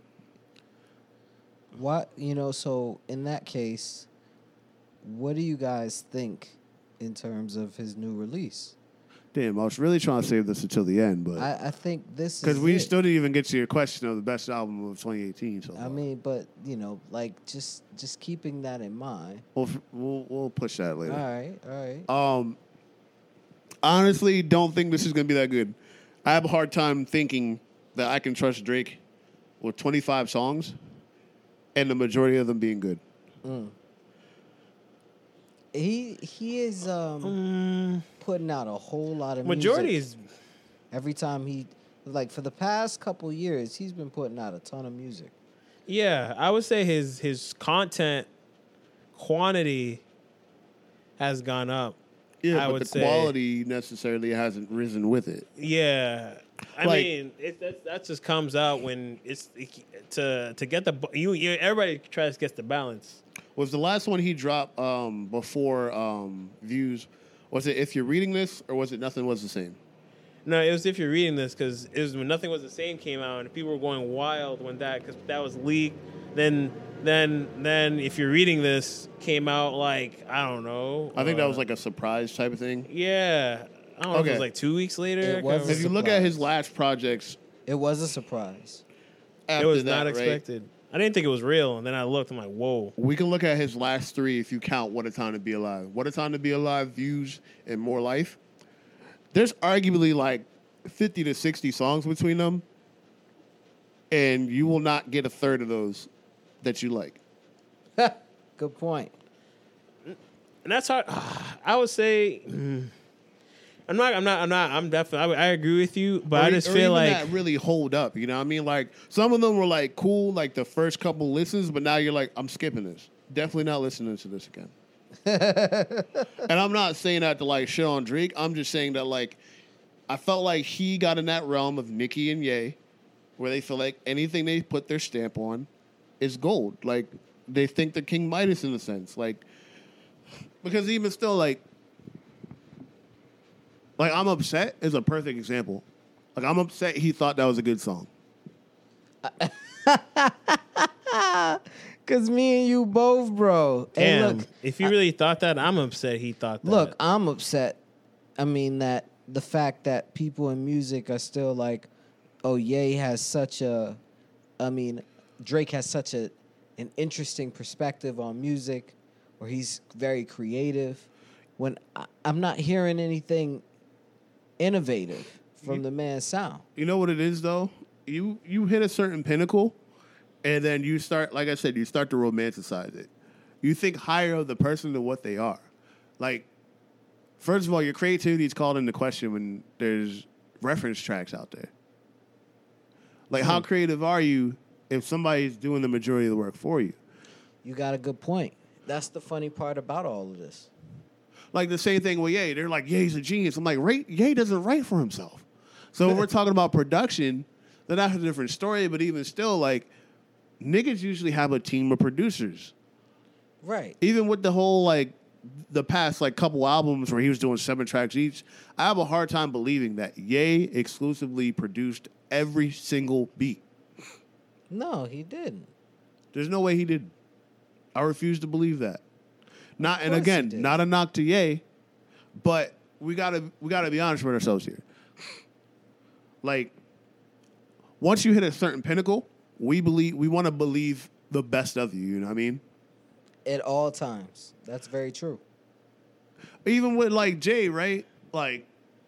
What, you know, so in that case, what do you guys think in terms of his new release? Damn, I was really trying to save this until the end, but I, I think this is because we it. still didn't even get to your question of the best album of twenty eighteen. So I mean, but you know, like just just keeping that in mind. we'll we'll, we'll push that All later. right, all right. Um, honestly, don't think this is gonna be that good. I have a hard time thinking that I can trust Drake with twenty-five songs, and the majority of them being good. He he is um putting out a whole lot of Majority music. is Every time he like for the past couple years, he's been putting out a ton of music. yeah. I would say his his content quantity has gone up. Yeah, I but would the say. quality necessarily hasn't risen with it. Yeah, I Like- mean, it, that that just comes out when it's to to get the you, you everybody tries to get the balance. Was the last one he dropped um, before um, Views? Was it If You're Reading This, or was it Nothing Was the Same? No, it was If You're Reading This, because it was when Nothing Was the Same came out, and people were going wild when that, because that was leaked. Then, then, then, If You're Reading This came out like I don't know. I think that uh, was like a surprise type of thing. yeah. I don't know if it Okay. was like two weeks later. It I can't was a If remember. you look at his surprise. last projects, It was a surprise. It after was that, not right, expected. I didn't think it was real, and then I looked. I'm like, whoa. we can look at his last three if you count What a Time to Be Alive. What a Time to Be Alive, Views, and More Life. There's arguably like fifty to sixty songs between them, and you will not get a third of those that you like. Good point. And that's hard. I would say. mm, I'm not. I'm not. I'm not. I'm definitely. I, I agree with you, but Or I e- just or feel even like that really hold up. You know what I mean? Like some of them were like cool, like the first couple listens, but now you're like, I'm skipping this. Definitely not listening to this again. And I'm not saying that to like shit on Drake. I'm just saying that like I felt like he got in that realm of Nicki and Ye, where they feel like anything they put their stamp on is gold. Like they think they're King Midas in a sense. Like because even still like like I'm upset is a perfect example. Like I'm upset he thought that was a good song. Cause me and you both, bro. Hey, damn. look, if you really thought that, I'm upset. He thought that. look, I'm upset. I mean that the fact that people in music are still like, oh, Ye has such a, I mean, Drake has such a, an interesting perspective on music, or he's very creative. When I, I'm not hearing anything innovative from You- the man's sound. You know what it is though? You you hit a certain pinnacle, and then you start, like I said, you start to romanticize it. You think higher of the person than what they are. Like, first of all, your creativity is called into question when there's reference tracks out there. Like, how creative are you if somebody's doing the majority of the work for you? You got a good point. That's the funny part about all of this. Like the same thing with Ye. They're like, Ye's a genius. I'm like, Ray, Ye doesn't write for himself. So when we're talking about production, then that's a different story. But even still, like, niggas usually have a team of producers. Right. Even with the whole, like, the past, like, couple albums where he was doing seven tracks each, I have a hard time believing that Ye exclusively produced every single beat. No, he didn't. There's no way he did. I refuse to believe that. Not and course he again, did. not a knock to Ye, but we gotta we gotta be honest with ourselves here. Like, once you hit a certain pinnacle, we believe we want to believe the best of you. You know what I mean? At all times. That's very true. Even with like Jay, right? Like,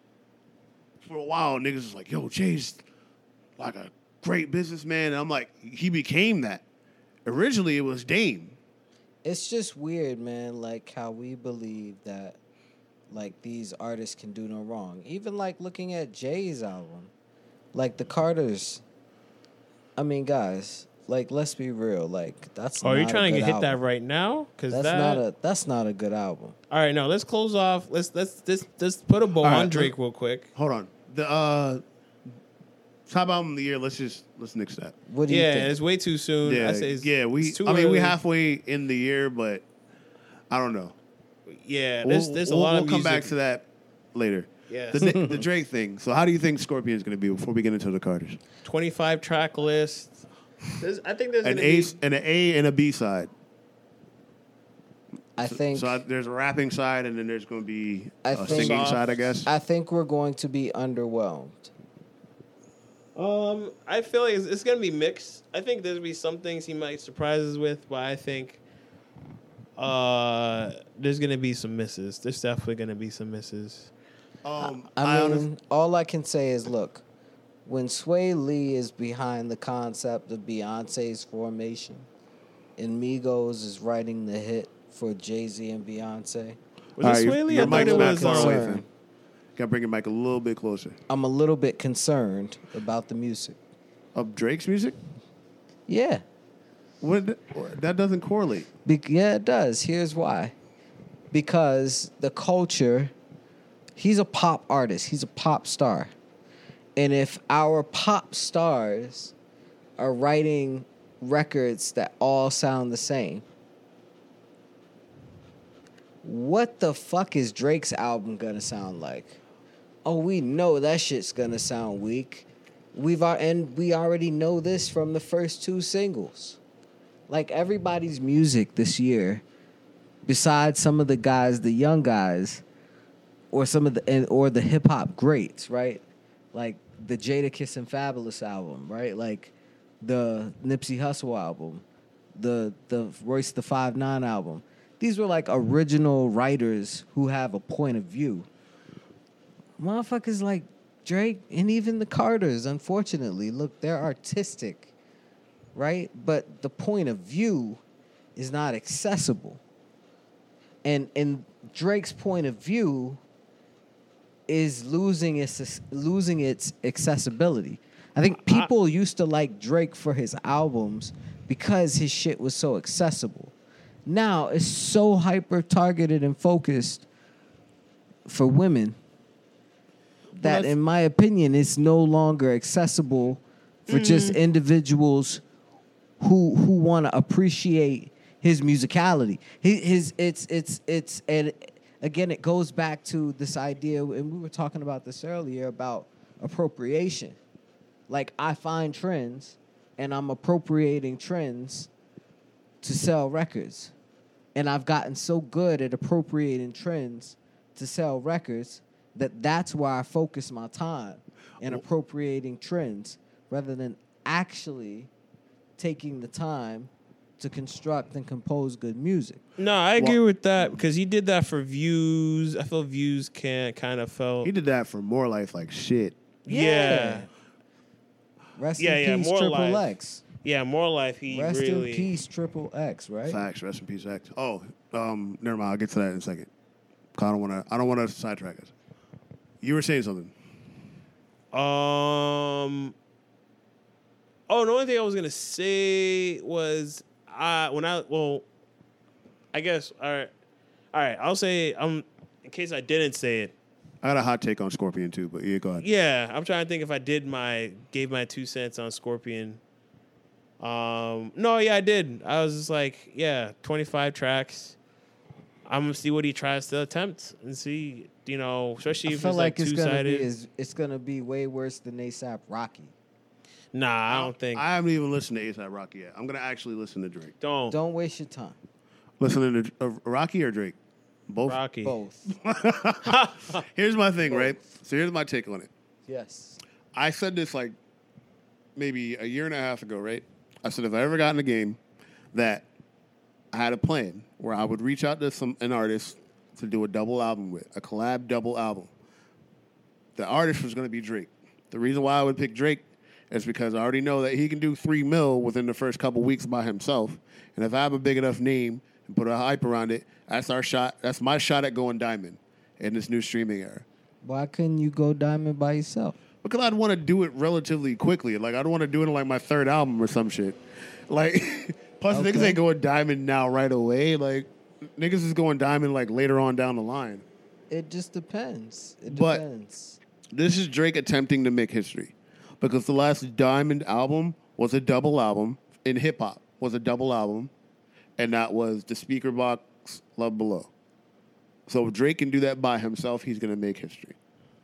for a while, niggas was like, "Yo, Jay's like a great businessman," and I'm like, he became that. Originally, it was Dame. It's just weird, man, like how we believe that like these artists can do no wrong. Even like looking at Jay's album, like the Carters. I mean, guys, like let's be real. Like that's Oh, not are you trying a to good hit that album. right now? Because That's that. not a that's not a good album. All right, no. Let's close off. Let's let's let's, let's put a bow All right, on Drake real quick. Hold on. The uh, top album of the year. Let's just let's nix that. What do you Yeah, think? it's way too soon. Yeah, I say it's, yeah. We, it's too I mean, we early. halfway in the year, but I don't know. Yeah, there's We'll, there's we'll, a lot we'll of come music. back to that later. Yeah. The, the Drake thing. So, how do you think Scorpion's going to be before we get into the Carters? twenty-five track list. There's, I think there's An gonna A be and an A and a B side. I think So I, there's a rapping side, and then there's going to be I a think- singing Soft. side, I guess. I think we're going to be underwhelmed. Um, I feel like it's, it's gonna be mixed. I think there'll be some things he might surprise us with, but I think uh, there's gonna be some misses. There's definitely gonna be some misses. Um, I mean, honest- all I can say is, look, when Sway Lee is behind the concept of Beyonce's formation, and Migos is writing the hit for Jay-Z and Beyonce, Was All it right, Sway Lee? your I thought mic's it back was. far away, Uh, concerned. fam. Got to bring your mic a little bit closer. I'm a little bit concerned about the music. Of Drake's music? Yeah, What, that doesn't correlate. Be- yeah, it does. Here's why. Because the culture, he's a pop artist. He's a pop star. And if our pop stars are writing records that all sound the same, what the fuck is Drake's album gonna sound like? Oh, we know that shit's gonna sound weak. We've al- and we already know this from the first two singles. Like everybody's music this year, besides some of the guys, the young guys, or some of the and, or the hip hop greats, right? Like the Jadakiss and Fabulous album, right? Like the Nipsey Hussle album, the the Royce the Five Nine album. These were like original writers who have a point of view. Motherfuckers like Drake and even the Carters, unfortunately, look, they're artistic, right? But the point of view is not accessible. And and Drake's point of view is losing its losing its accessibility. I think people used to like Drake for his albums because his shit was so accessible. Now it's so hyper targeted and focused for women that, Well, in my opinion, it's no longer accessible for just individuals who who want to appreciate his musicality. His, his it's it's it's and again it goes back to this idea, and we were talking about this earlier about appropriation. Like, I find trends and I'm appropriating trends to sell records. And I've gotten so good at appropriating trends to sell records that that's where I focus my time in appropriating trends rather than actually taking the time to construct and compose good music. No, I agree Well- with that because he did that for views. I feel views can kind of felt He did that for More Life like shit. yeah. Rest Yeah, in yeah, peace, More Triple Life. X. Yeah, More Life. He Rest really. in peace, Triple X, right? Facts. Rest in peace, X. Oh, um, never mind. I'll get to that in a second. 'Cause I don't want to. I don't want to sidetrack us. You were saying something. Um. Oh, the only thing I was gonna say was I when I well, I guess all right, all right. I'll say um in case I didn't say it. I got a hot take on Scorpion too, but yeah, go ahead. Yeah, I'm trying to think if I did my gave my two cents on Scorpion. Um, no, yeah, I did. I was just like, yeah, twenty-five tracks. I'm gonna see what he tries to attempt and see, you know, especially I if feel it's like like it's two gonna be sided. is it's gonna be way worse than ASAP Rocky. Nah, I don't think. I haven't even listened to A$AP Rocky yet. I'm gonna actually listen to Drake. don't Don't waste your time. Listening to uh, Rocky or Drake, both. Rocky. Both. Here's my thing, right? So here's my take on it. Yes. I said this like maybe a year and a half ago, right? I said if I ever got in a game that I had a plan where I would reach out to some an artist to do a double album with, a collab double album. The artist was going to be Drake. The reason why I would pick Drake is because I already know that he can do three mil within the first couple weeks by himself. And if I have a big enough name and put a hype around it, that's our shot. That's my shot at going diamond in this new streaming era. Why couldn't you go diamond by yourself? Because I'd want to do it relatively quickly. Like, I'd want to do it in, like, my third album or some shit. Like, plus Okay. niggas ain't going diamond now right away. Like, niggas is going diamond, like, later on down the line. It just depends. It But- depends. This is Drake attempting to make history. Because the last Diamond album was a double album in hip-hop, was a double album. And that was the Speaker Box, Love Below. So if Drake can do that by himself, he's going to make history.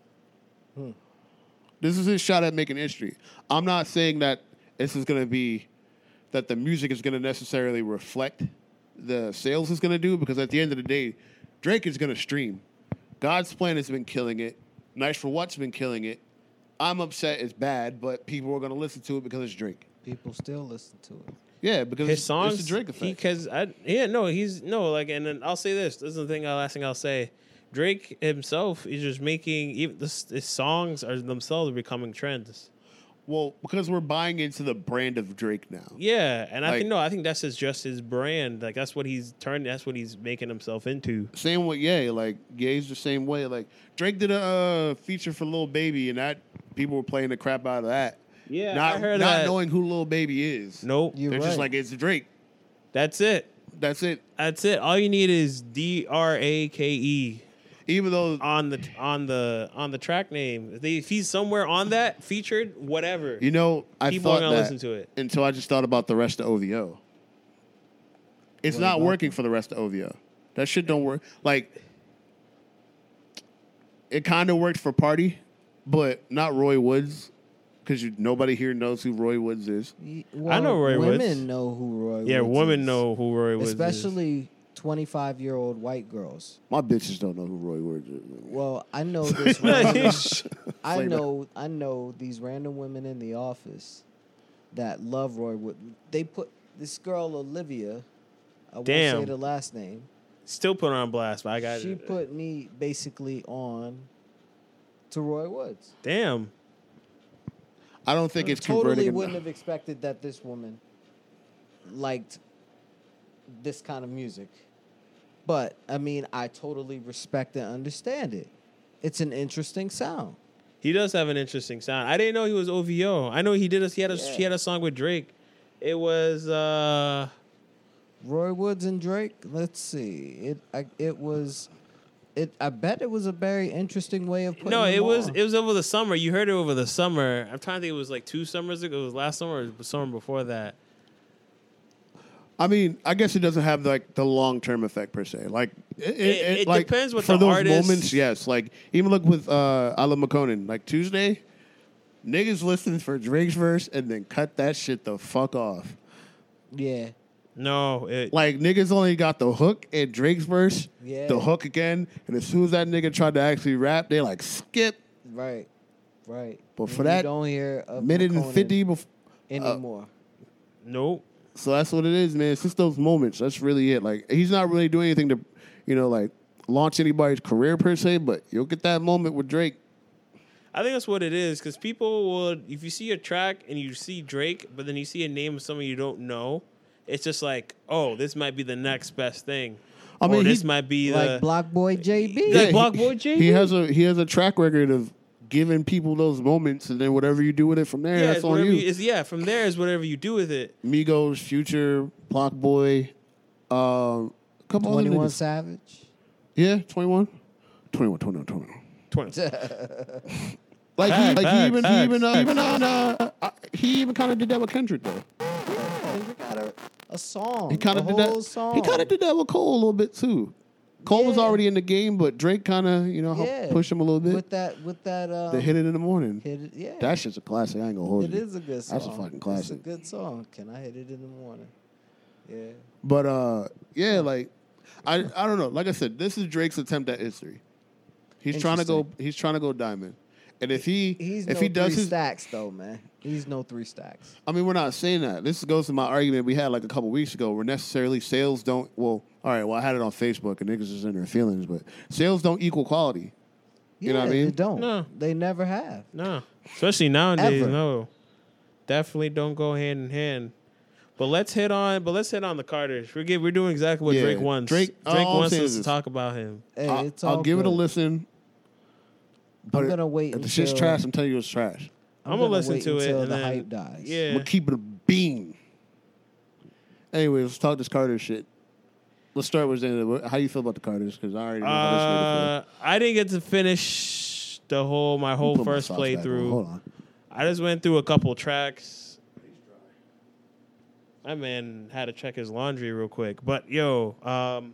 Hmm. This is his shot at making history. I'm not saying that this is going to be, that the music is going to necessarily reflect the sales is going to do, because at the end of the day, Drake is going to stream. God's Plan has been killing it. Nice for What's been killing it. I'm upset it's bad, but people are going to listen to it because it's Drake. People still listen to it. Yeah, because His it's, songs, it's the Drake effect. Because I yeah no he's no like and then I'll say this. This is the thing. Last thing I'll say. Drake himself is just making even this, his songs are themselves becoming trends. Well, because we're buying into the brand of Drake now. Yeah, and I Like- think no, I think that's his, just his brand. Like that's what he's turned. That's what he's making himself into. Same with Ye. Like, Ye's the same way. Like, Drake did a uh, feature for Lil Baby, and that people were playing the crap out of that. Yeah, not, I heard not that. knowing who Lil Baby is. Nope, You're They're right. just like, it's Drake. that's it. That's it. That's it. All you need is D R A K E Even though on the on the on the track name. If, they, if he's somewhere on that featured, whatever. You know, I People are thought gonna that listen to it. until I just thought about the rest of O V O. It's What not about working for the rest of O V O. That shit don't work. Like, it kind of worked for Party, but not Roy Woods, because nobody here knows who Roy Woods is. Y- I know Roy women Woods. know who Roy yeah, Woods women is. know who Roy Woods is. Especially twenty-five-year-old white girls. My bitches don't know who Roy Woods is. Well, I know this random, I Flavor. know I know these random women in the office that love Roy Wood. They put this girl Olivia, I won't Damn. say the last name. Still put on blast, but I got She it. put me basically on to Roy Woods. Damn. I don't think it's Totally converting. wouldn't have expected that this woman liked this kind of music. But I mean, I totally respect and understand it. It's an interesting sound. He does have an interesting sound. I didn't know he was O V O. I know he did. A, he had a Yeah. he had a song with Drake. It was uh, Roy Woods and Drake. Let's see. It I, it was. It I bet it was a very interesting way of putting. no. them It was on. it was over the summer. You heard it over the summer. I'm trying to think. It was like two summers ago. It was last summer or the summer before that. I mean, I guess it doesn't have like the long term effect per se. Like it, it, It- it like, depends what for the those artist- moments. Yes, like even look with uh, Ala McConan. Like Tuesday, niggas listened for Drake's verse and then cut that shit the fuck off. Yeah. No, it, Like niggas only got the hook and Drake's verse, Yeah. the hook again, and as soon as that nigga tried to actually rap, they like skip Right. Right. But And for you that don't hear of minute and McConan fifty. Bef- anymore. nope. So that's what it is, man. It's just those moments. That's really it. Like he's not really doing anything to, you know, like launch anybody's career per se. But you'll get that moment with Drake. I think that's what it is because people will, if you see a track and you see Drake, but then you see a name of someone you don't know, it's just like, oh, this might be the next best thing. I or mean, this he- might be Like the. Block Boy J B. Like he- Block Boy J B? He has a he has a track record of giving people those moments, and then whatever you do with it from there, yeah, that's it's on whatever you. you- it's, yeah, from there is whatever you do with it. Migos, Future, Block Boy, um, a couple other twenty-one niggas. Savage. Yeah, twenty-one. twenty-one, twenty-one, twenty-one. twenty. Like, he, Facts, like he facts, even he facts, even uh, facts. even on uh, uh, he even kind of did that with Kendrick though. Kendrick got a, a song. He kind a of did whole that. Song. He kind of did that with Cole a little bit too. Cole was Yeah. already in the game, but Drake kind of you know helped Yeah. push him a little bit. with that with that. Um, the hit it in the morning. hit it, yeah. That shit's a classic. I ain't gonna hold It you. is a good song. That's a fucking It's a classic. good song. Can I hit it in the morning? Yeah. But uh, yeah, like I I don't know. Like I said, this is Drake's attempt at history. He's trying to go. He's trying to go diamond. And if he He's if no he does three his, stacks though, man. He's no three stacks. I mean, we're not saying that. This goes to my argument we had like a couple weeks ago, where necessarily sales don't. Well, all right. Well, I had it on Facebook, and niggas is in their feelings, but sales don't equal quality. You know what I Yeah, mean? They don't. No. They never have. No, especially nowadays. Ever. No, definitely don't go hand in hand. But let's hit on. But let's hit on the Carters. We're get, we're doing exactly what Yeah, Drake wants. Drake- Drake all I'm wants saying us is to this. talk about him. Hey, I'll, it's all I'll give it a good. listen. I'm But gonna wait if the shit's until- trash, I'm telling you it's trash. I'm gonna listen wait to it until and the then- hype dies. Yeah. I'm gonna keep it a bean. Anyways, let's talk this Carter shit. Let's start with Zayna. How you feel about the Carters? Because I already know how this Uh, I didn't get to finish the whole my whole Put my first socks back on. playthrough. Hold on. I just went through a couple tracks. My man had to check his laundry real quick. But yo, um,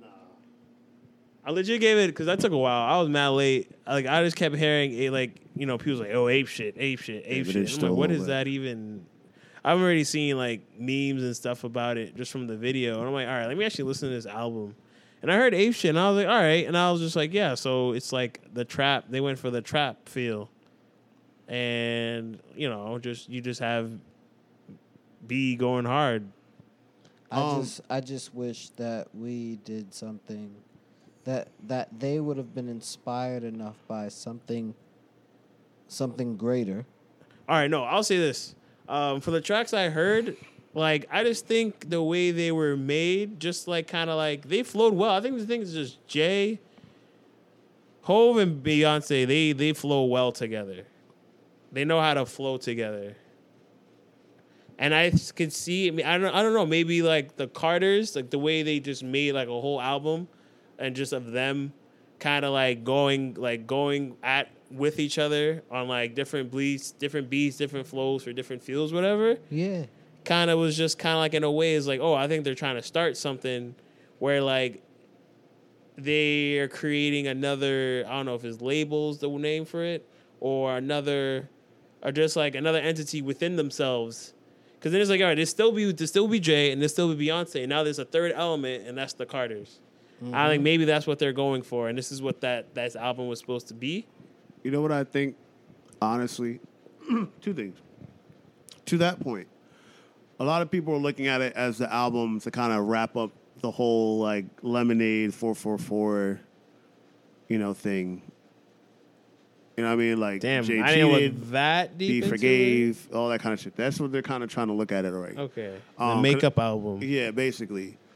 I legit gave it because that took a while. I was mad late. Like I just kept hearing it, like you know, people was like, "Oh, ape shit, ape shit, ape but shit." it's I'm still like, what a is little bit. that even? I've already seen like memes and stuff about it just from the video, and I'm like, all right, let me actually listen to this album. And I heard ape shit, and I was like, all right, and I was just like, yeah. So it's like the trap. They went for the trap feel, and you know, just you just have B going hard. I Um, just I just wish that we did something that that they would have been inspired enough by something something greater. All right, no, I'll say this. Um, for the tracks I heard, like I just think the way they were made, just like kind of like they flowed well. I think the thing is just Jay, Hove, and Beyonce. They they flow well together. They know how to flow together. And I could see. I mean, I don't. I don't know. Maybe like the Carters, like the way they just made like a whole album, and just of them, kind of like going like going at with each other on like different beats, different beats, different flows for different feels, whatever. Yeah. Kind of was just kind of like in a way is like, oh, I think they're trying to start something where like they are creating another. I don't know if it's labels the name for it or another, or just like another entity within themselves. Because then it's like, all right, there's still be there's still be Jay and there's still be Beyonce. And now there's a third element, and that's the Carters. Mm-hmm. I think maybe that's what they're going for, and this is what that that album was supposed to be. You know what I think? Honestly, two things. To that point, a lot of people are looking at it as the album to kind of wrap up the whole like Lemonade four four four, you know, thing. You know what I mean? Like Damn, Jay I didn't cheated, look that deep B into forgave, all that kind of shit. That's what they're kind of trying to look at it, right? it. Okay, Um, the makeup album. Yeah, basically.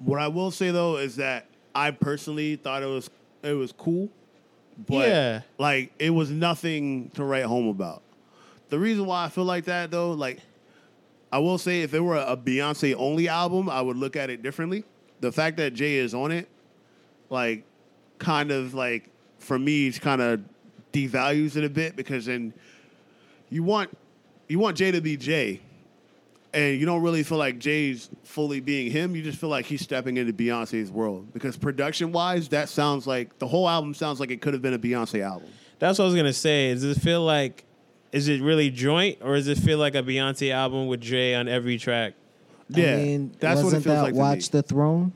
What I will say though is that I personally thought it was it was cool, but Yeah. like it was nothing to write home about. The reason why I feel like that though, like I will say if it were a Beyonce only album, I would look at it differently. The fact that Jay is on it, like, kind of like for me, it kind of devalues it a bit because then you want you want Jay to be Jay. And you don't really feel like Jay's fully being him. You just feel like he's stepping into Beyonce's world. Because production-wise, that sounds like... The whole album sounds like it could have been a Beyonce album. That's what I was going to say. Does it feel like... Is it really joint? Or does it feel like a Beyonce album with Jay on every track? Yeah, I mean, that's what it wasn't feels that like to Watch me. the Throne?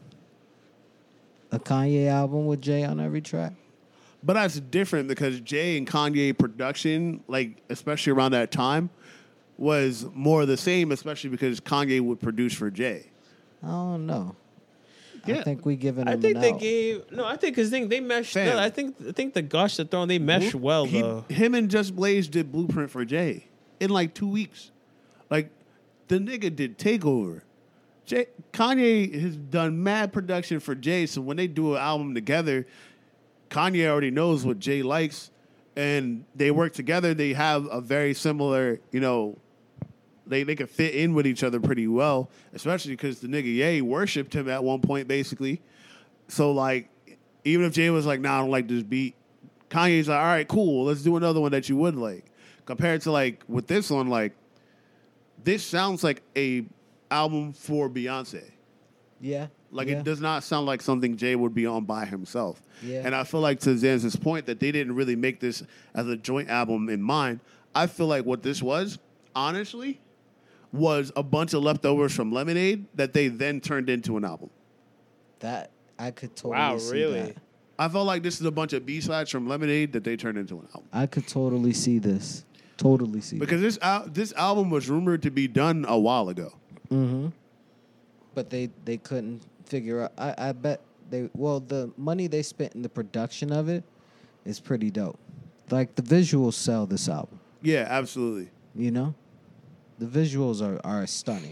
A Kanye album with Jay on every track? But that's different because Jay and Kanye production, like, especially around that time, was more the same, especially because Kanye would produce for Jay. I don't know. I Yeah. think we giving I him think an they out. gave... No, I think because they, they meshed... Fam. No, I think I think the Gosh the Throne, they meshed well, He- though. Him and Just Blaze did Blueprint for Jay in like two weeks. Like, the nigga did Takeover. Jay, Kanye has done mad production for Jay, so when they do an album together, Kanye already knows what Jay likes, and they work together. They have a very similar, you know, they, they can fit in with each other pretty well, especially because the nigga Ye worshipped him at one point, basically. So, like, even if Jay was like, nah, I don't like this beat, Kanye's like, all right, cool, let's do another one that you would like. Compared to, like, with this one, like, this sounds like a album for Beyonce. Yeah. Like, yeah. it does not sound like something Jay would be on by himself. Yeah. And I feel like, to Zanz's point, that they didn't really make this as a joint album in mind. I feel like what this was, honestly, was a bunch of leftovers from Lemonade that they then turned into an album. That, I could totally Wow, see really? that. I felt like this is a bunch of B-sides from Lemonade that they turned into an album. I could totally see this. Totally see Because this al- this album was rumored to be done a while ago. that. Mm-hmm. But they, they couldn't figure out. I, I bet they... Well, the money they spent in the production of it is pretty dope. Like, the visuals sell this album, Yeah, absolutely. you know? The visuals are, are stunning.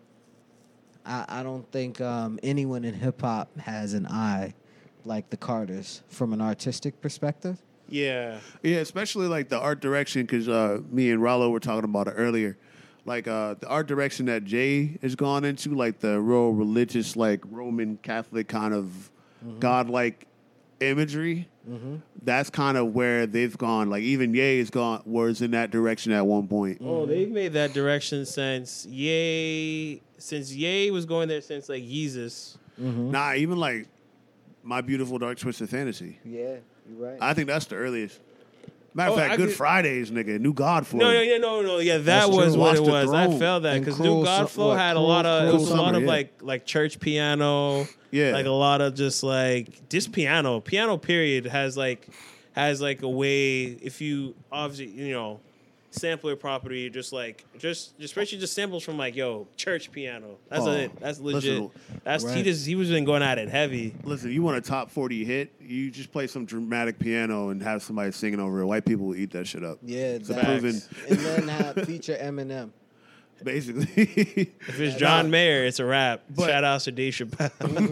I, I don't think um, anyone in hip-hop has an eye like the Carters from an artistic perspective. Yeah. Yeah, especially like the art direction, because uh, me and Rollo were talking about it earlier. Like uh, the art direction that Jay has gone into, like the real religious, like Roman Catholic kind of Mm-hmm. godlike imagery. Mm-hmm. That's kind of where they've gone. Like even Ye has gone was in that direction at one point. Oh, they've made that direction since Ye... Since Ye was going there since, like, Yeezus. Mm-hmm. Nah, even like My Beautiful Dark Twisted Fantasy. Yeah, you're right. I think that's the earliest. Matter of Oh, fact, I Good could- Fridays, nigga, New God Flow. No, no, yeah, no, no, yeah. That That's was true. what Watch it the was. I Throne. felt that And because Cruel New Su- Godflow what, had a Cruel- lot of. It Cruel was a lot Summer, of yeah. like like church piano. Yeah. Like a lot of just like this piano. Piano period has like has like a way if you obviously you know sampler property just like just just especially just samples from like yo church piano. That's Oh, it. That's legit. listen, That's he right. just he was been going at it heavy. Listen, you want a top forty hit, you just play some dramatic piano and have somebody singing over it. White people will eat that shit up. Yeah, It's a that- proven, and then have feature Eminem. basically. If it's John Mayer, it's a rap. But- Shout out to Dave Chappelle.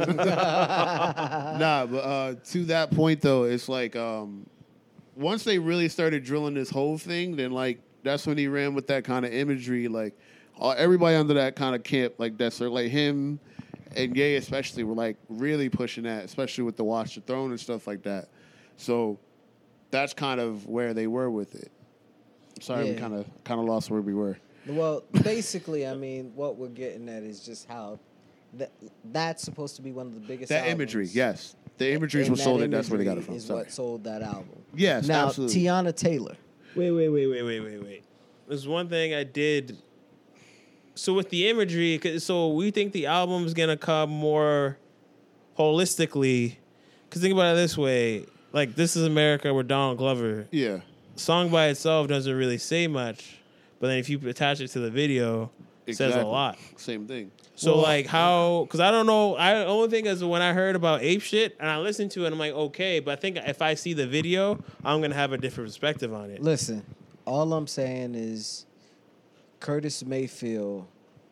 Nah, but uh, to that point, though, it's like um, once they really started drilling this whole thing, then, like, that's when he ran with that kind of imagery. Like, all, everybody under that kind of camp, like, that's like him and Ye especially were, like, really pushing that, especially with the Watch the Throne and stuff like that. So that's kind of where they were with it. Sorry, we Yeah. kind of kind of lost where we were. Well, basically, I mean, what we're getting at is just how that that's supposed to be one of the biggest. That albums. imagery, yes. The imagery is And what sold that it. That's where they got it imagery from. Is Sorry. what sold that album. Yes, Now, absolutely. Tiana Taylor. Wait, wait, wait, wait, wait, wait, wait. There's one thing I did. So with the imagery, 'cause- so we think the album's gonna come more holistically. Because think about it this way: like "This Is America" with Donald Glover, Yeah. song by itself doesn't really say much, but then if you attach it to the video, it says a Exactly. lot. Same thing. So Well- like how? Because I don't know. I the only thing is when I heard about Ape Shit and I listened to it, I'm like, okay, but I think if I see the video, I'm gonna have a different perspective on it. Listen, all I'm saying is Curtis Mayfield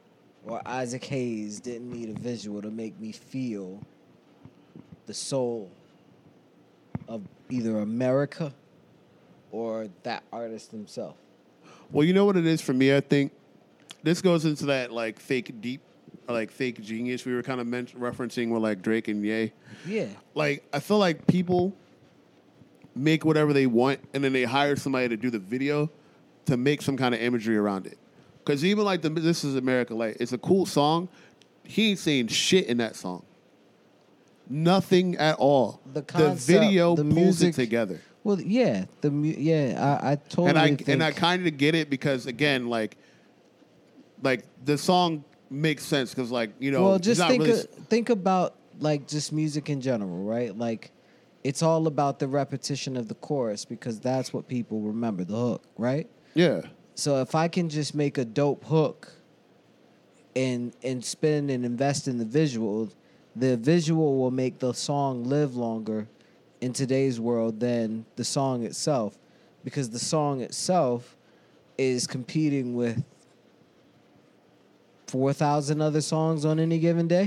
or Isaac Hayes didn't need a visual to make me feel the soul of either America or that artist himself. Well, you know what it is for me. I think this goes into that like fake deep, like fake genius we were kind of men- referencing with like Drake and Ye. Yeah. Like I feel like people make whatever they want, and then they hire somebody to do the video to make some kind of imagery around it. Because even like the This Is America, like it's a cool song. He ain't saying shit in that song. Nothing at all. The concept, the video the pulls music, it together. Well, yeah, the mu- yeah, I, I totally And I think. and I kind of get it because again, like, like the song makes sense because like you know. well, it's just not think really, of, think about like just music in general, right? Like, it's all about the repetition of the chorus because that's what people remember, the hook, right? yeah. So if I can just make a dope hook and and spend and invest in the visual, the visual will make the song live longer in today's world than the song itself, because the song itself is competing with four thousand other songs on any given day.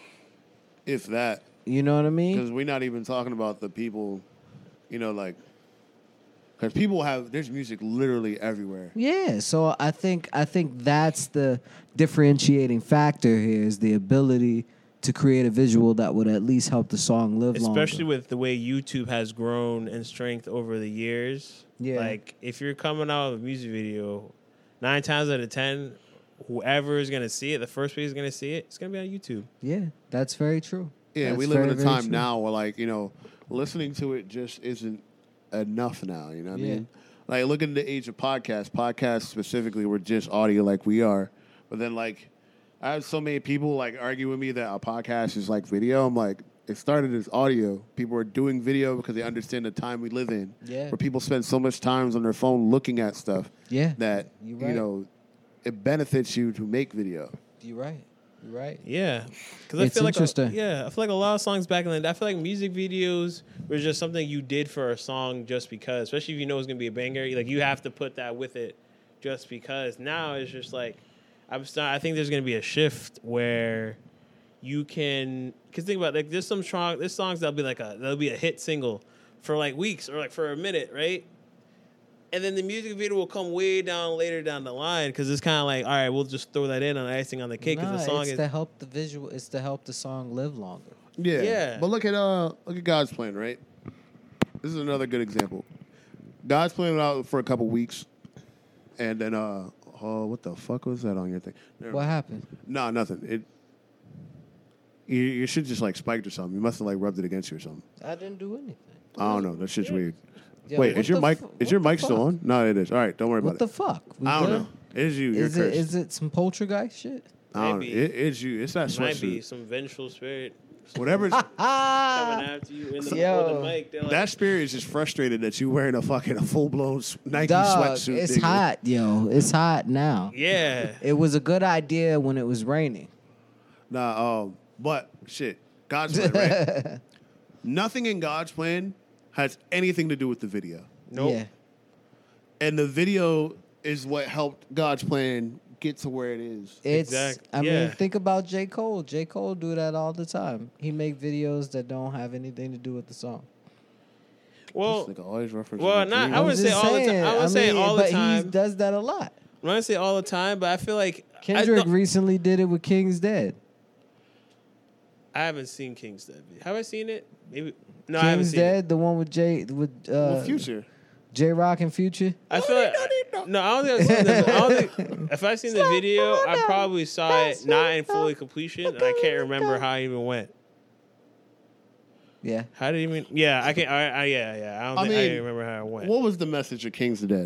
If that, You know what I mean? because we're not even talking about the people, you know, like, because people have there's music literally everywhere. Yeah, so I think I think that's the differentiating factor here is the ability to create a visual that would at least help the song live Especially longer. with the way YouTube has grown in strength over the years. Yeah. Like, if you're coming out with a music video, nine times out of ten, whoever is going to see it, the first person is going to see it, it's going to be on YouTube. Yeah, that's very true. Yeah, That's we live in very, a very time true. now where like you know, listening to it just isn't enough now. You know what Yeah. I mean? Like look at the age of podcasts. Podcasts specifically were just audio like we are, but then like I have so many people like argue with me that a podcast is like video. I'm like, it started as audio. People are doing video because they understand the time we live in. Yeah. Where people spend so much time on their phone looking at stuff. Yeah, That you're you right. know, it benefits you to make video. You're right. You're right. Yeah, because I It's feel like interesting. A, yeah, I feel like a lot of songs back in the day. I feel like music videos were just something you did for a song just because, especially if you know it's gonna be a banger. Like you have to put that with it, just because. Now it's just like I'm. Start, I think there's gonna be a shift where you can. Because think about it, like there's some strong. There's songs that'll be like a that'll be a hit single for like weeks or like for a minute, right? And then the music video will come way down later down the line because it's kind of like, all right, we'll just throw that in on icing on the cake because Nah, the song it's is. to help the visual. It's to help the song live longer. Yeah. Yeah. But look at uh look at God's Plan, right? This is another good example. God's Plan went out for a couple weeks, and then uh oh what the fuck was that on your thing? Never What mind. happened? No, nothing. It you, you should just like spiked or something. You must have like rubbed it against you or something. I didn't do anything. I don't know. That shit's weird. Yo, Wait, what is your the mic fu- is your what the mic still fuck? on? No, it is. All right, don't worry What about the it. fuck? We I don't good? know. It is you. You're Is it cursed. is it some poltergeist shit? I don't know. Maybe. It, it's you. It's that Might be sweatsuit. some vengeful spirit Whatever's coming Ah, after you in the, Yo. on the mic. They're like, that spirit is just frustrated that you wearing a fucking a full blown Nike dog, sweatsuit. it's nigga. hot, yo. It's hot now. yeah. It was a good idea when it was raining. Nah, um, but shit, God's plan, right? Nothing in God's plan has anything to do with the video, Nope. Yeah. and the video is what helped God's plan get to where it is. It's. Exact- I yeah. mean, think about J. Cole. J. Cole do that all the time. He make videos that don't have anything to do with the song. Well, This nigga always referencing well, the not- dream. I I'm wouldn't say just all the time. saying, I wouldn't say mean, all the but time. he does that a lot. I'm not gonna say all the time, but I feel like I, Kendrick no- recently did it with King's Dead. I haven't seen King's Dead. Have I seen it? Maybe. No, I haven't King's seen Dead, the one with J with uh, Well, Future. J Rock and Future. it. I feel like no. I don't think I've seen the, I don't think, if I seen the video, I probably saw it not in fully completion, and I can't remember how it even went. Yeah. How did it even? Yeah, I can't. I, I yeah, yeah. I don't I think I mean, even remember how it went. What was the message of King's Dead?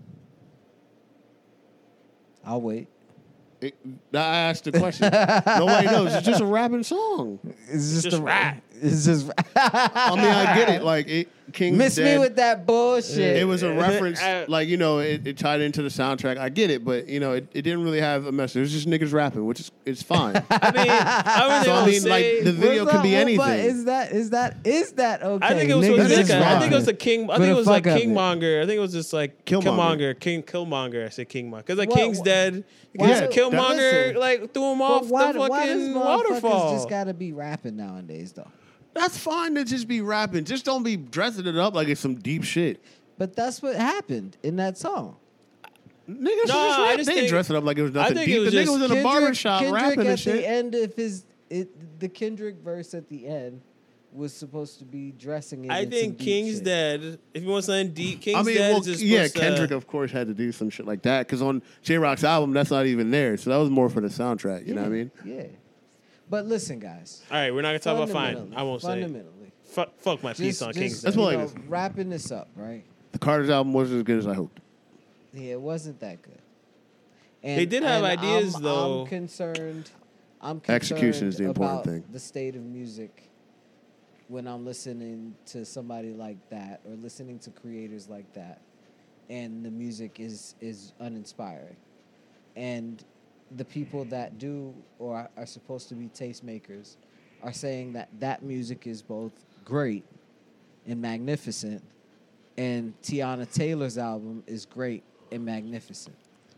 I'll wait. It, I asked the question. Nobody knows. It's just a rapping song. It's just, just a rap. It's just I mean, I get it. Like, it, King's Miss Dead. me with that bullshit. It was a reference, I- like, you know, it, it tied into the soundtrack. I get it, but, you know, it, it didn't really have a message. It was just niggas rapping, which is it's fine. I mean, I really So, I don't mean, say. like, the video What's could be up? Well, but anything. Is that is that is that okay? I think it was Niggas supposed to be is like a- I think it was a rapping. king. I For think it the was like fuck of it. Kingmonger. I think it was just like Killmonger. Killmonger, King Killmonger. I said Kingmonger because like What- King's what- dead. why- Because that- Killmonger listen, like threw him But off why, the why does fucking motherfuckers waterfall. just gotta be rapping nowadays though? That's fine to just be rapping. Just don't be dressing it up like it's some deep shit. But that's what happened in that song. Niggas No, just I rap. just They think- dress it up like it was nothing think it deep. was the nigga just- was in a barber shop Kendrick rapping at and shit. the end of his it, the Kendrick verse at the end was supposed to be dressing it. I in think some deep King's shit. Dead. If you want something deep, King's I mean, Dead well, is just yeah, supposed to- Kendrick, of course, had to do some shit like that because on J Rock's album, that's not even there. So that was more for the soundtrack. You know what I mean? Yeah. But listen, guys. All right, we're not gonna talk about fine. fundamentally- I won't say. it. fundamentally. Fuck, fuck my piece Just, on just, King's That's Dead. what you it know, is. wrapping this up, right? The Carter's album wasn't as good as I hoped. Yeah, it wasn't that good. And, They did have and ideas, I'm, though. I'm concerned. I'm concerned Execution is the important about thing. the state of music when I'm listening to somebody like that or listening to creators like that, and the music is is uninspiring, and the people that do or are, are supposed to be tastemakers are saying that that music is both great and magnificent, and Tiana Taylor's album is great and magnificent.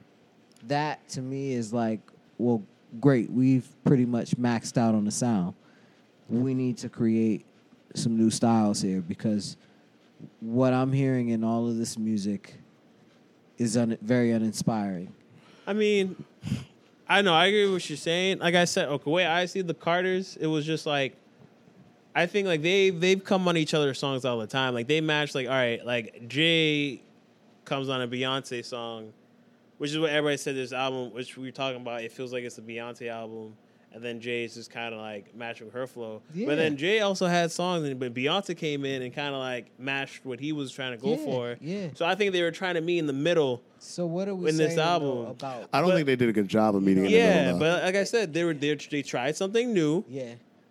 That to me is like, well, great. We've pretty much maxed out on the sound. We need to create some new styles here because what I'm hearing in all of this music is un- very uninspiring. I mean, I know I agree with what you're saying. Like I said, okay, the way I see the Carters, it was just like, I think like they they've come on each other's songs all the time. Like they match. Like all right, like Jay comes on a Beyonce song, which is what everybody said this album, which we were talking about. It feels like it's a Beyonce album, and then Jay's just kind of like matching her flow. Yeah. But then Jay also had songs, and but Beyonce came in and kind of like matched what he was trying to go Yeah, for. yeah. So I think they were trying to meet in the middle. So what are we In this saying though, album. about? I don't But- think they did a good job of meeting in the Yeah, middle. though. but like I said, they were they they tried something new. Yeah,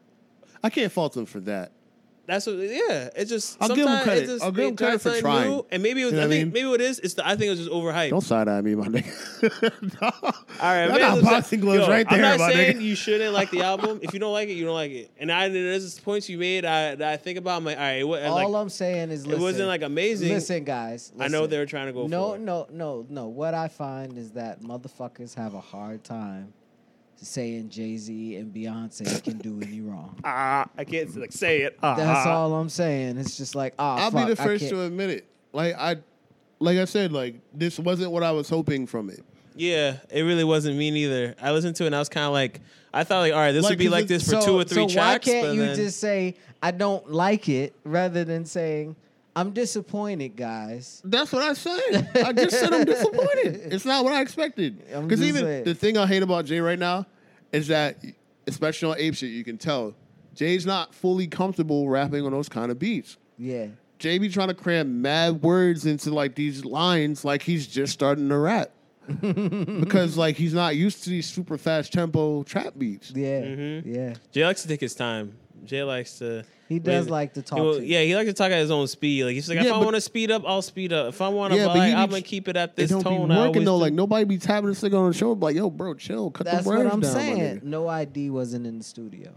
I can't fault them for that. That's what. Yeah, it's just. I'll give 'em sometimes credit. it's just, I'll give they 'em credit tried for something trying. new, and maybe it was. You know I what I think mean? maybe what it is. It's the. I think it was just overhyped. Don't side eye me, my nigga. No. All right, I man, got listen, boxing gloves yo, right there, I'm not my saying nigga. you shouldn't like the album. If you don't like it, you don't like it. And I there's points you made. I that I think about. I'm like, all right, what, all like, I'm saying is, listen, it wasn't like amazing. Listen, guys. I know listen. they were trying to go No, for it. no, no, no. What I find is that motherfuckers have a hard time saying Jay-Z and Beyonce can do any wrong. Ah, I can't like say it. Ah, That's ah. all I'm saying. It's just like, ah, I'll fuck, be the I first can't- to admit it. Like I, like I said, like this wasn't what I was hoping from it. Yeah, it really wasn't me neither. I listened to it and I was kind of like, I thought like, all right, this Like, would be 'cause like it's- this for so, two or three so tracks. why can't but you then- just say I don't like it rather than saying I'm disappointed, guys? That's what I said. I just said I'm disappointed. It's not what I expected. I'm Because just even saying. the thing I hate about Jay right now is that, especially on Ape Shit, you can tell Jay's not fully comfortable rapping on those kind of beats. Yeah. Jay be trying to cram mad words into like these lines like he's just starting to rap. Because like he's not used to these super fast tempo trap beats. Yeah. Mhm. Yeah. Jay likes to take his time. Jay likes to. He does When- like to talk. He will- to yeah, he likes to talk at his own speed. Like he's like, if Yeah, I but- want to speed up, I'll speed up. If I want to, Yeah, but like, he be- I'm gonna keep it at It this don't tone. be I working always though. do. Like nobody be tapping this nigga on the shoulder like, yo, bro, chill, cut That's the what words I'm down, my saying. nigga. No I D wasn't in the studio.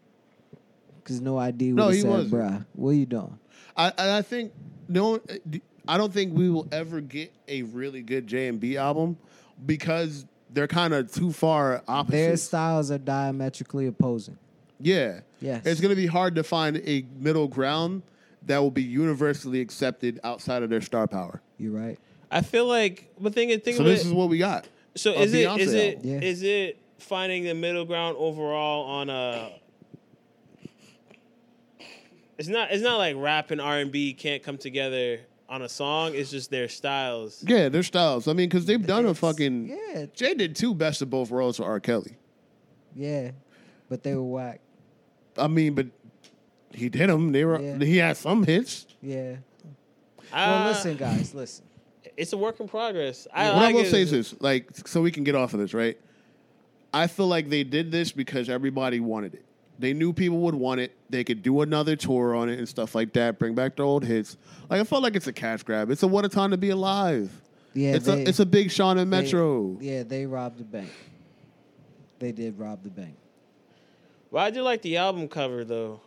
Because No I D would No, have he said, wasn't. bruh, what you doing? I and I think no, I don't think we will ever get a really good J and B album because they're kind of too far Their opposite. styles are diametrically opposing. Yeah, Yes. it's gonna be hard to find a middle ground that will be universally accepted outside of their star power. You're right. I feel like, but thing, thing So of this it, is what we got. so a is it Beyonce is it album. Yeah. is it finding the middle ground overall on a? It's not. It's not like rap and R and B can't come together on a song. It's just their styles. Yeah, their styles. I mean, because they've done a It's- fucking. Yeah. Jay did two best of both worlds for R. Kelly. Yeah. But they were whack. I mean, but he did them. They were. Yeah. He had some hits. Yeah. Well, Uh, listen, guys, listen. It's a work in progress. I What like I will it. say is this, like, so we can get off of this, right? I feel like they did this because everybody wanted it. They knew people would want it. They could do another tour on it and stuff like that. Bring back the old hits. Like I felt like it's a cash grab. It's a what a time to be alive. Yeah, it's they, a it's a big Sean and they- Metro. Yeah, they robbed the bank. They did rob the bank. Well, I do like the album cover though.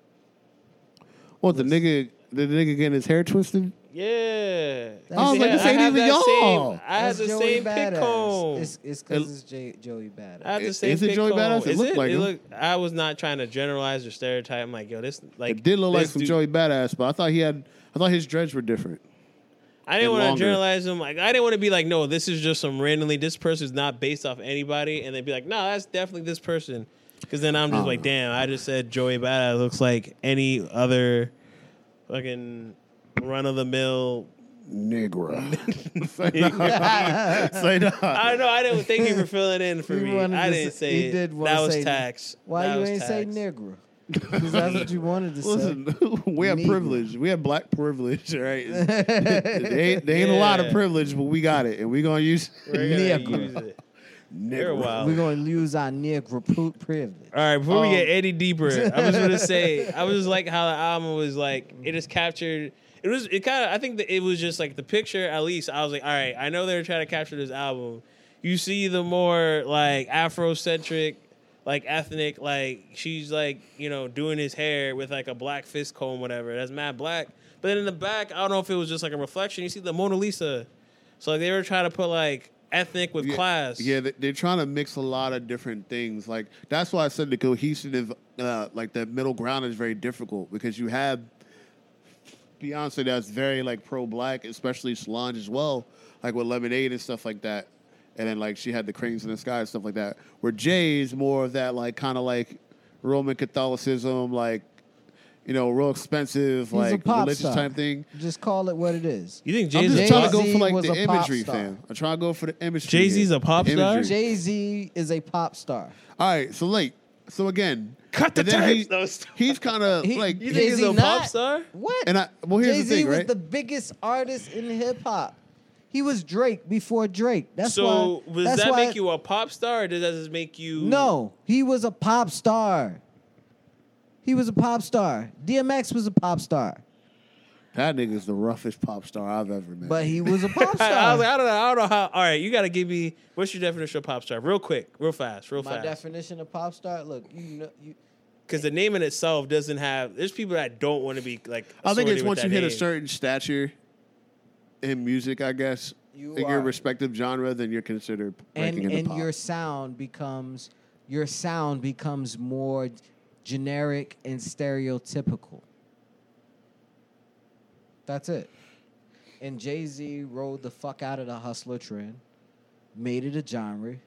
What the nigga? The nigga getting his hair twisted? Yeah. I was like, this I ain't have even that y'all. Same, I had That's the Joey same pick Badass. comb. It's it's because it's J- Joey Badass. I had the Is- same is it pick Joey comb. Badass? It Is looked it? like it him. looked, I was not trying to generalize or stereotype. I'm like, yo, this like It did look like this some dude- Joey Badass, but I thought he had. I thought his dreads were different. I didn't and want to longer. generalize them. Like I didn't want to be like, no, this is just some randomly. This person's not based off anybody, and they'd be like, no, that's definitely this person. Because then I'm just Uh. like, damn, I just said Joey Badass looks like any other fucking run of the mill. Negro. Say no. Say no. I know. I didn't. Thank you for filling in for He me. wanted I to didn't say- say he it. did wanna That was say- tax. Why That you was ain't say tax. Negro? Because that's what you wanted to say. Listen, we have Negro. privilege. We have black privilege, right? they ain't, they ain't a lot of Yeah. privilege, but we got it, and we gonna use We're gonna Negro. use it. Negro. You're wild. We're going to use our Negro pri- privilege. All right, before we Um, get any deeper, I was gonna say I was like how the album was like it is captured. It was it kind of I think that it was just like the picture. At least I was like, all right, I know they were trying to capture this album. You see the more like Afrocentric, like ethnic, like she's like you know doing his hair with like a black fist comb, whatever. That's mad black. But then in the back, I don't know if it was just like a reflection. You see the Mona Lisa, so like they were trying to put like ethnic with Yeah, class. Yeah, they- they're trying to mix a lot of different things. Like that's why I said the cohesive, uh, like the middle ground is very difficult because you have Beyonce that's very like pro-black, especially Solange as well, like with Lemonade and stuff like that. And then like she had the Cranes in the Sky and stuff like that. Where Jay is more of that like kind of like Roman Catholicism, like you know, real expensive, He's a like pop religious star. type thing. Just call it what it is. You think I'm Jay-Z just a trying to pop? go for like was the a pop imagery, star. fam. I'm trying to go for the imagery. Jay-Z's here. a pop star? Imagery. Jay Z is a pop star. All right, so like, so again, Cut the and then tapes. he- No, stop. he's kind of He- like, You think he's Jay-Z a not? pop star? What? and I well, here's Jay the Z thing, was right? the biggest artist in hip hop. He was Drake before Drake. That's so why. does that's that why, make you a pop star, or does that just make you? No, he was a pop star. He was a pop star. D M X was a pop star, That nigga's the roughest pop star I've ever met. but he was a pop I, star. I was like, I don't know. I don't know how. All right, you got to give me what's your definition of pop star, real quick, real fast, real My fast. definition of pop star. Look, you know, you. Because the name in itself doesn't have. There's people that don't want to be like. I think it's associated with once you that hit a name. certain stature in music, I guess, You in your are. respective genre, then you're considered ranking and in the and pop. your sound becomes your sound becomes more generic and stereotypical. That's it. And Jay-Z rode the fuck out of the hustler trend, made it a genre.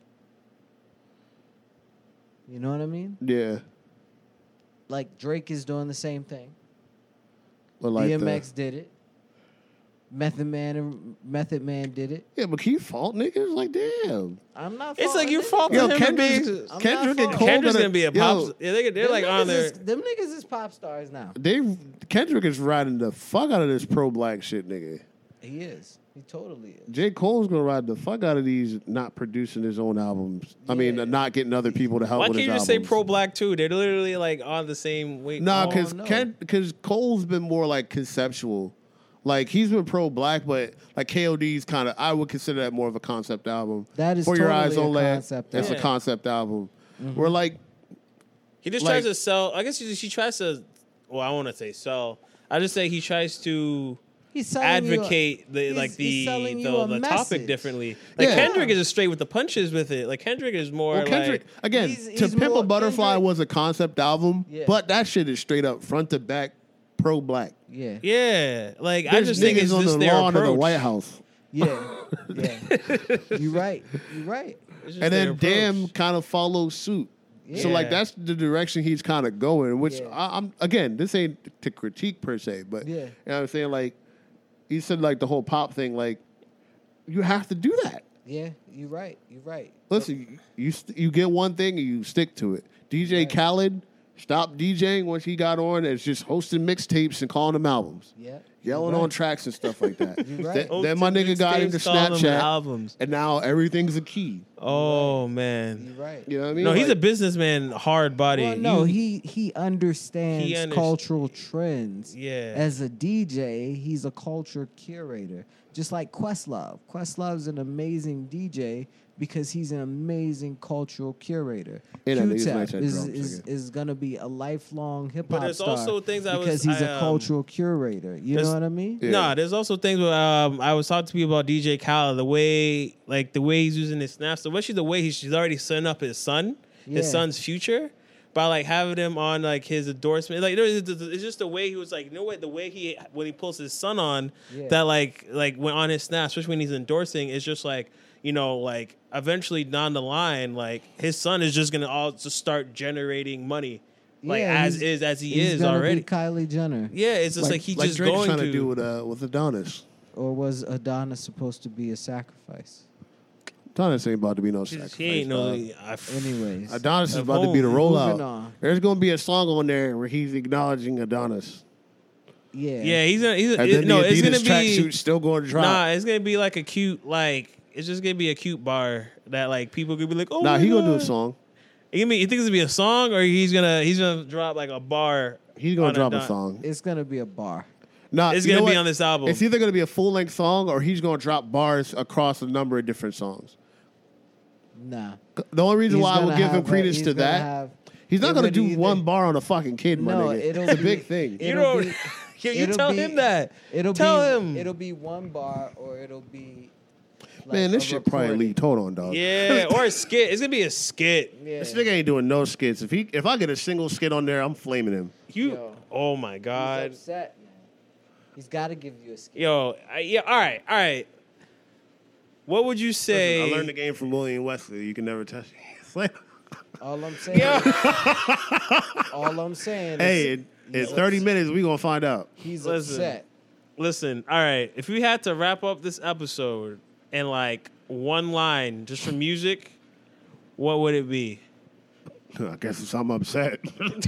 You know what I mean? yeah, Like Drake is doing the same thing. but like D M the- X did it. Method Man and Method Man did it. yeah, but can you fault niggas? Like, damn. I'm not. It's like faulting you them. fault Yo, him for Kendrick, being. I'm Kendrick not and faulting- Cole. Kendrick's gotta- gonna be a yo, pop. Yeah, they, they're Them like niggas on there. is- them niggas is pop stars now. They Kendrick is riding the fuck out of this pro black shit, nigga. He is. He totally is. J. Cole's gonna ride the fuck out of these not producing his own albums. I mean, Yeah. not getting other people to help Why with can't his you just say albums. pro black too? They're literally like on the same weight. Nah, Oh, because no. Ken, because Cole's been more like conceptual. Like he's been pro black, but like K O D's kind of I would consider that more of a concept album. That is For Your totally Eyes a Only. concept It's album. a concept album. Where like He just Like- tries to sell. I guess he, she tries to. Well, I want to say sell. I just say he tries to He's selling you a- advocate the he's- like he's the selling the, you a the message. topic differently. Like Yeah. Kendrick is just straight with the punches with it. Like Kendrick is more well, Kendrick like again He's- to he's Pimp more- a Butterfly Kendrick- was a concept album, Yeah. but that shit is straight up front to back pro black. Yeah. yeah. Like I There's just think niggas it's on just the their lawn of the approach. White House. Yeah. Yeah. You're right. You're right. It's just And their then approach. Damn kind of follows suit. So Yeah. like that's the direction he's kind of going. Which Yeah. I, I'm again, this ain't to critique per se, but Yeah. you know what I'm saying. Like he said, like the whole pop thing. Like you have to do that. Yeah. You're right. You're right. Listen, you st- you get one thing and you stick to it. D J Right. Khaled, stopped DJing once he got on. It's just hosting mixtapes and calling them albums. Yeah. Yelling You're on right. tracks and stuff like that. You're right. Th- Oh, then my to nigga got mixtapes, into calling them Snapchat, albums. and now everything's a key. Oh man. You're right. You know what I mean? No, he's a Like, businessman, hard body. Well, no, You- he he understands He underst- cultural trends. Yeah. As a D J, he's a culture curator, just like Questlove. Questlove's an amazing D J because he's an amazing cultural curator. Yeah, that nigga's Q-Tap nice at is drums, is, nigga. is gonna be a lifelong hip But hop there's star also things I was- because he's I, a um, cultural curator. You know there's- what I mean? Yeah. Nah, there's also things where um, I was talking to people about D J Khaled, the way like the way he's using his snaps, especially the way he's, he's already setting up his son, his Yeah. son's future, by like having him on like his endorsement. Like there's- it's just the way he was like, you know what, the way he when he pulls his son on, Yeah. that like like when on his snaps, especially when he's endorsing, it's just like, you know, like eventually down the line, like his son is just gonna all just start generating money, like Yeah, as he's- is as he He's is gonna already. be Kylie Jenner, Yeah, it's just like, he's like just Drake's going trying to, to do with uh, with Adonis. or was Adonis supposed to be a sacrifice? Adonis ain't about to be no He sacrifice. ain't no. dog. I, Anyways, Adonis is At about to be the home, rollout. moving on. There's gonna be a song on there where he's acknowledging Adonis. yeah, yeah, he's gonna. He's, And it, then no, the it's Adidas gonna be. tracksuit's still going to drop. Nah, it's gonna be like a cute, like it's just gonna be a cute bar that like people could be like, oh, nah, my he gonna do a God. song. You mean you think it's gonna be a song, or he's gonna he's gonna drop like a bar? He's gonna on drop a Adon- song. it's gonna be a bar. Nah, It's you gonna know be what? on this album. It's either gonna be a full length song or he's gonna drop bars across a number of different songs. Nah. The only reason He's why I would gonna give him have a- credence he's to gonna that, have- he's not it gonna would do either- one bar on a fucking kid, my No, nigga. it'll It's a be- big thing. you it'll don't. be- you you it'll tell be- him that. It'll Tell be him. it'll be one bar or it'll be like Man, this a shit probably recording. leaked. Hold on, dog. Yeah, or a skit. It's gonna be a skit. Yeah. This nigga ain't doing no skits. If he, if I get a single skit on there, I'm flaming him. You. Yo. Oh my He's god. upset, man. He's got to give you a skit. Yo. I, yeah. All right. All right. What would you say? Listen, I learned the game from William Wesley. You can never touch me. All I'm saying, Yeah. all I'm saying Hey, is in, in thirty minutes, we gonna find out. he's Listen. upset. Listen, all right. If we had to wrap up this episode in like one line, just for music, what would it be? I guess it's I'm upset.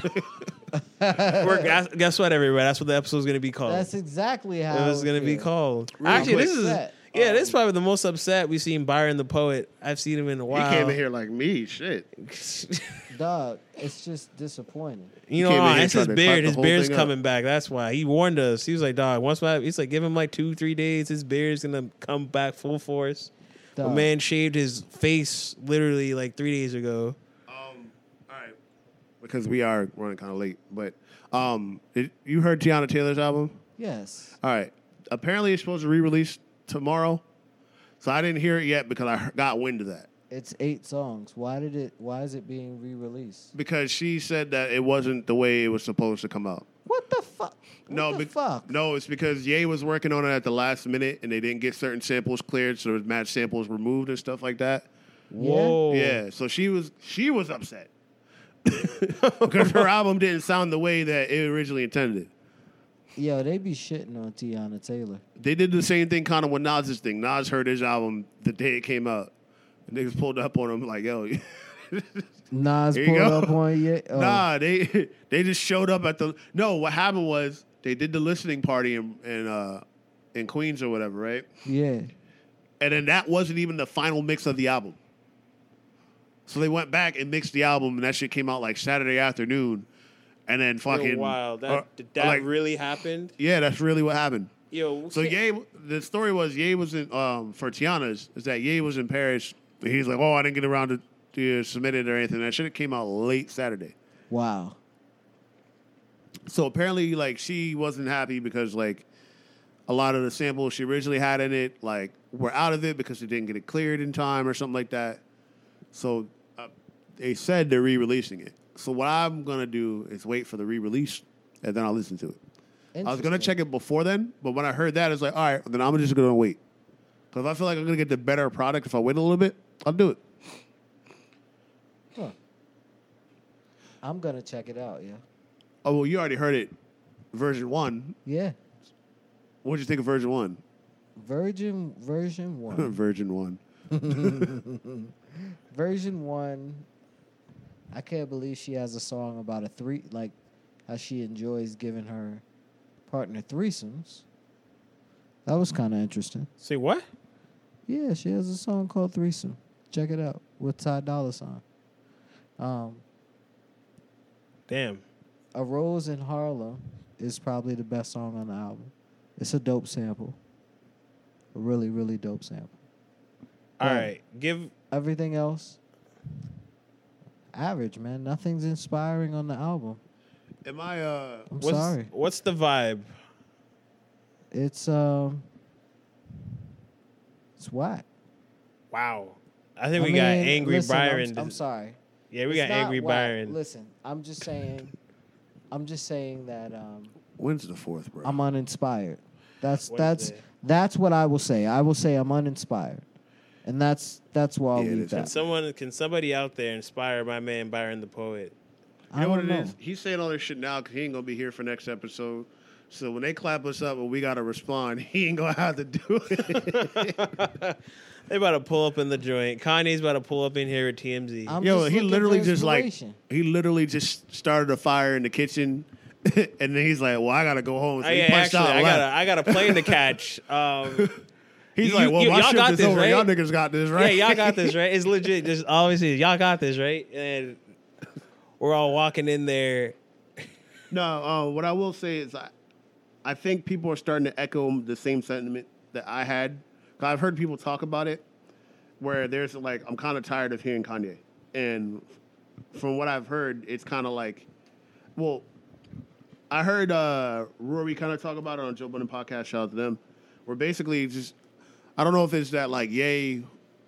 We're, guess, guess what, everybody? That's what the episode's gonna be called. That's exactly how it was I gonna be feel. called. Real Actually, quick. this is Upset. yeah. This is Um, probably the most upset we've seen Byron the Poet. I've seen him in a He while. came in here like me. Shit. Dog, it's just disappointing. You He know, came in here it's trying his to clap beard. the His whole beard's thing up. coming back. That's why he warned us. He was like, "Dog, once my he's like, give him like two, three days. His beard's gonna come back full force." The Dog. man shaved his face literally like three days ago. Um, all right. Because we are running kind of late, but um, it, you heard Tiana Taylor's album? Yes. All right. Apparently, it's supposed to re-release tomorrow, so I didn't hear it yet because I he- got wind of that. It's eight songs. Why did it why is it being re-released? Because she said that it wasn't the way it was supposed to come out. What the fuck? What No, the bec- fuck? no, it's because Ye was working on it at the last minute, and they didn't get certain samples cleared, so there's match samples removed and stuff like that. Whoa. Yeah, so she was she was upset because her album didn't sound the way that it originally intended. Yo, they be shitting on Tiana Taylor. They did the same thing kind of with Nas's thing. Nas heard his album the day it came out. And niggas pulled up on him like, yo. Nas Here you pulled go. up on you. Oh, Nah, they they just showed up at the. No, what happened was they did the listening party in in, uh, in Queens or whatever, right? Yeah. And then that wasn't even the final mix of the album. So they went back and mixed the album, and that shit came out like Saturday afternoon. And then fucking. Wow. That or- did that like, really happened? Yeah, that's really what happened. Yo. So Ye, the story was Ye was in um, for Tiana's is that Ye was in Paris. And he's like, oh, I didn't get around to, to submit it or anything. That shit came out late Saturday. Wow. So apparently, like, she wasn't happy because like a lot of the samples she originally had in it, like, were out of it because they didn't get it cleared in time or something like that. So uh, they said they're re-releasing it. So what I'm gonna do is wait for the re-release and then I'll listen to it. I was gonna check it before then, but when I heard that, it's like, all right, then I'm just gonna wait. Because if I feel like I'm gonna get the better product if I wait a little bit, I'll do it. Huh. I'm gonna check it out, yeah. Oh well, you already heard it, version one. Yeah. What'd you think of version one? Virgin version one. version one. version one. I can't believe she has a song about a three, like how she enjoys giving her partner threesomes. That was kind of interesting. Say what? Yeah, she has a song called Threesome. Check it out with Ty Dolla Sign. Um, Damn. A Rose in Harlem is probably the best song on the album. It's a dope sample. A really, really dope sample. All But right. Give. everything else, average, man. Nothing's inspiring on the album. Am I? Uh, I'm What's, sorry. What's the vibe? It's um, it's whack. Wow. I think I we got mean, Angry listen, I'm- Byron. I'm, sorry. Yeah, we It's got not Angry whack. Byron. Listen, I'm just saying. I'm just saying that um, when's the fourth, bro? I'm uninspired. That's that's Wednesday. that's what I will say. I will say I'm uninspired, and that's that's why I'll Yeah, it leave is. Can that. someone, can somebody out there inspire my man Byron the poet? I You know what don't it know. is? He's saying all this shit now because he ain't gonna be here for next episode. So when they clap us up and we gotta respond, he ain't gonna have to do it. They about to pull up in the joint. Kanye's about to pull up in here at T M Z. I'm Yo, just he looking literally for just like inspiration. he literally just started a fire in the kitchen, and then he's like, "Well, I gotta go home." So Oh, he yeah, punched actually, out. I and got a, left. I got a plane to catch. Um, He's you- like, "Well, you- my y'all shift got is this, over. right? Y'all niggas got this, yeah, right?" y'all got this, right? It's legit. Just obviously, y'all got this, right? And we're all walking in there. No, uh, what I will say is I, I think people are starting to echo the same sentiment that I had. 'Cause I've heard people talk about it, where there's like, I'm kind of tired of hearing Kanye, and from what I've heard, it's kind of like, well, I heard uh, Rory kind of talk about it on Joe Budden podcast. Shout out to them. Where basically just, I don't know if it's that like Ye,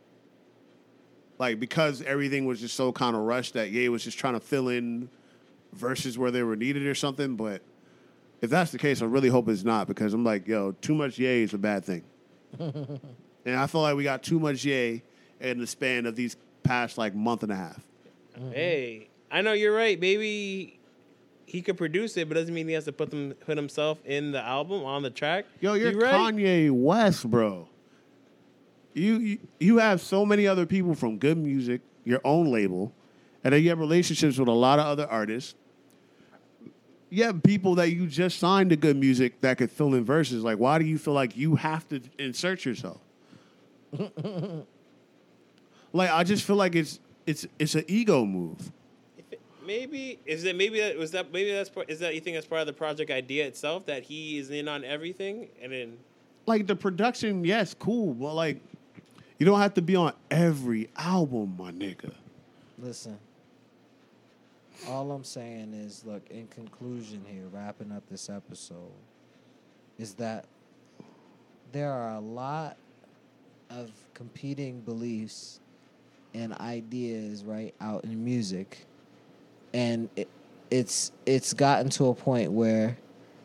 like because everything was just so kind of rushed that Ye was just trying to fill in verses where they were needed or something. But if that's the case, I really hope it's not, because I'm like, yo, too much Ye is a bad thing. And I feel like we got too much Ye in the span of these past like month and a half. Hey, I know you're right. Maybe he could produce it, but doesn't mean he has to put them put himself in the album on the track. Yo, you're You right? Kanye West, bro. You, you you have so many other people from Good Music, your own label, and then you have relationships with a lot of other artists. You have people that you just signed to Good Music that could fill in verses. Like, why do you feel like you have to insert yourself? Like, I just feel like it's it's it's an ego move. Maybe is it maybe that was that maybe that's part, is that you think that's part of the project idea itself, that he is in on everything, and then Like, the production, yes, cool, but like, you don't have to be on every album, my nigga. Listen, all I'm saying is, look, in conclusion here, wrapping up this episode, is that there are a lot of competing beliefs and ideas, right, out in music. And it, it's it's gotten to a point where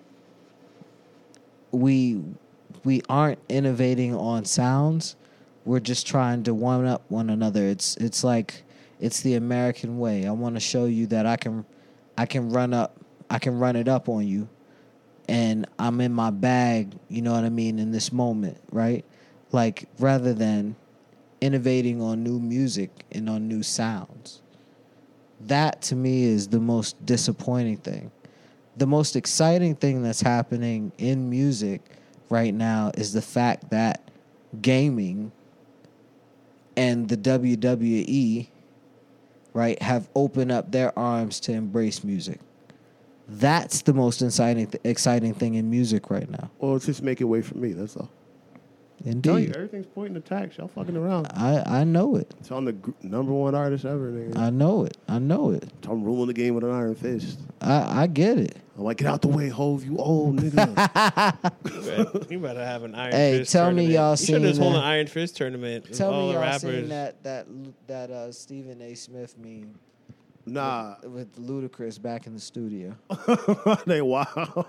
we we aren't innovating on sounds. We're just trying to one up one another. It's it's like it's the American way. I want to show you that I can I can run up I can run it up on you, and I'm in my bag, you know what I mean, in this moment, right? Like, rather than innovating on new music and on new sounds. That, to me, is the most disappointing thing. The most exciting thing that's happening in music right now is the fact that gaming and the W W E, right, have opened up their arms to embrace music. That's the most exciting exciting thing in music right now. Well, it's just making way for me, that's all. Tell you, Indeed. everything's pointing attacks. Y'all fucking around. I, I know it. So I'm the gr- number one artist ever, nigga. I know it. I know it. I'm ruling the game with an iron fist. I, I get it. I'm like, get out the way, Hove, you old nigga. you better have an Iron Hey, Fist tell me tournament. y'all You should just seen hold an that. Iron Fist tournament. with Tell all me the y'all seen rappers. that that that uh, Stephen A. Smith meme Nah. with, with Ludacris back in the studio. They wow.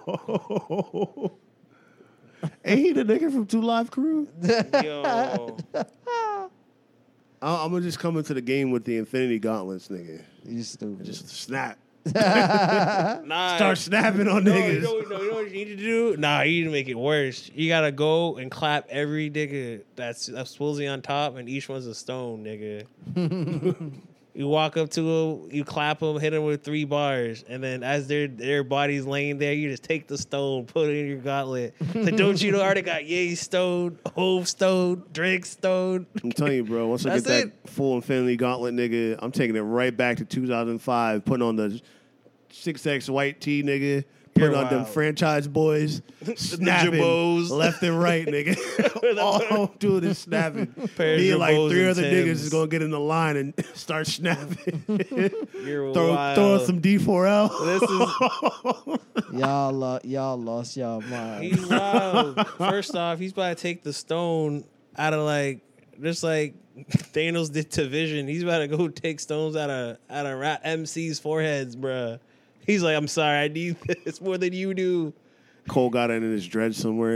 Ain't he the nigga from Two Live Crew? Yo, I- I'm gonna just come into the game with the Infinity Gauntlets, nigga. You stupid. Just snap. nah. Start snapping on No, niggas. you know, no, you know what you need to do? Nah, you need to make it worse. You gotta go and clap every nigga that's, that's supposedly on top, and each one's a stone, nigga. You walk up to them, you clap them, hit them with three bars, and then as their their body's laying there, you just take the stone, put it in your gauntlet. Like, don't you know I already got Ye stone, Hove stone, Drake stone. I'm telling you, bro. Once I get That's that full Infinity Gauntlet, nigga, I'm taking it right back to two thousand five, putting on the six X white tee, nigga. Putting You're on them wild. franchise boys, snapping Jabos. left and right, nigga. All I'm doing is snapping. Pair of Me and like Jabos three and other Timbs. niggas is gonna get in the line and start snapping. You're throw, wild. throw us some D four L. This is Y'all, lo- y'all lost y'all mind. he's wild. First off, he's about to take the stone out of like just like Thanos did to Vision. He's about to go take stones out of out of rap M C's foreheads, bruh. He's like, I'm sorry, I need this more than you do. Cole got it in his dread somewhere,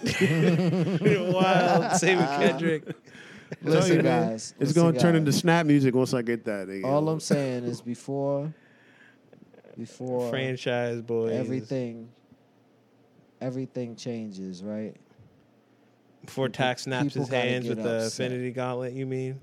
nigga. Wild, same with Kendrick. Listen, Tell you, man, guys. It's listen, gonna turn guys. into snap music once I get that, nigga. All I'm saying is before, before Franchise boys. everything, everything changes, right? Before Tack snaps people his gotta hands get with the upset. Infinity Gauntlet, you mean?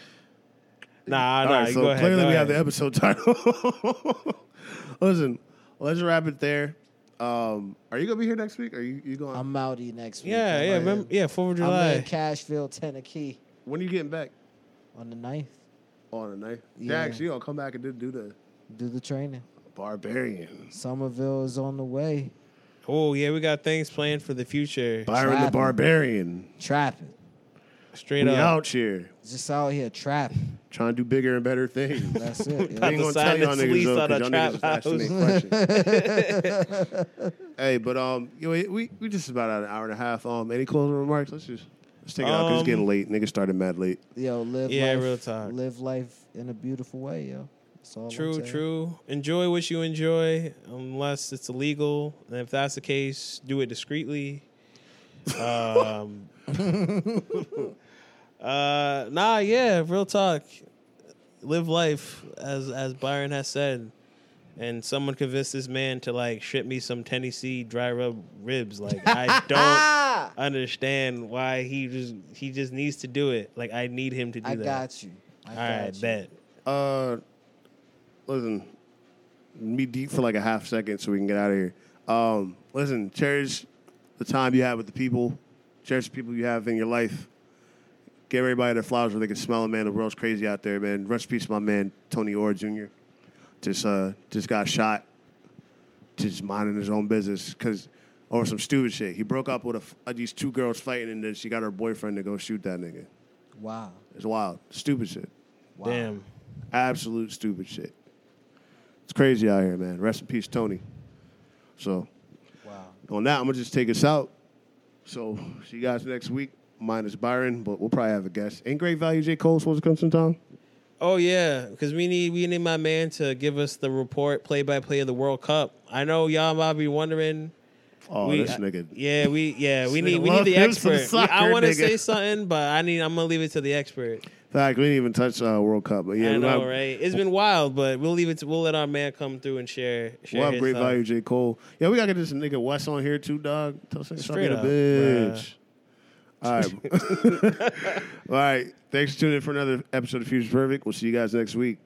Nah, All nah, right, you so go ahead. clearly go we ahead. have the episode title. Listen, let's wrap it there. Um, are you gonna be here next week? Are you you going? I'm outie next week. Yeah, I'm yeah, in- remember, yeah, Fourth of I'm in July. Cashville, Tennessee when are you getting back? on the ninth. On the night. Yeah. Dax, you gonna come back and do, do the Do the training. Barbarian. Somerville is on the way. Oh yeah, we got things planned for the future. Byron the Trapping. Barbarian. Trapping. Straight We up. out here Just out here trapping. trying to do bigger and better things. That's it. I Yeah. ain't gonna Sign tell y'all this niggas lease though, on a 'cause y'all niggas trap is asking me questions. Hey, but um, you know, we we just about at an hour and a half. Um, any closing remarks? Let's just let's take it out 'cause it's Um, getting late. Niggas started mad late. Yo, live Yeah, life. real talk. Live life in a beautiful way, yo. That's all I'm True, saying. true. Enjoy what you enjoy, unless it's illegal. And if that's the case, do it discreetly. Um, uh, nah, yeah, real talk. Live life, as as Byron has said. And someone convinced this man to like ship me some Tennessee dry rub ribs. Like I don't understand why he just he just needs to do it. Like I need him to do I that. got you. I All got right, you. bet. Uh, listen, be deep for like a half second so we can get out of here. Um, listen, cherish the time you have with the people. Cherish the people you have in your life. Give everybody their flowers where they can smell them, man. The world's crazy out there, man. Rest in peace to my man, Tony Orr Junior Just uh, just got shot. Just minding his own business because over some stupid shit. He broke up with a, uh, these two girls fighting, and then she got her boyfriend to go shoot that nigga. Wow. It's wild. Stupid shit. Wow. Damn. Absolute stupid shit. It's crazy out here, man. Rest in peace, Tony. So, Wow. on that, I'm going to just take us out. So, see you guys next week. Mine is Byron, but we'll probably have a guest. Ain't Great Value J. Cole supposed to come sometime? Oh yeah, because we need we need my man to give us the report, play by play of the World Cup. I know y'all might be wondering. Oh, we, this nigga. Yeah, we yeah we This need nigga we need love the him some expert. We- I soccer, want to nigga. say something, but I need I'm gonna leave it to the expert. In fact, we didn't even touch uh, World Cup. But yeah, I we'll know, have, right? It's been wild, but we'll leave it. To, we'll let our man come through and share. share We'll have his Great thoughts. Value J. Cole. Yeah, we got to get this nigga Wes on here too, dog. Tell us Straight a up, bitch. All right. All right. Thanks for tuning in for another episode of Future Perfect. We'll see you guys next week.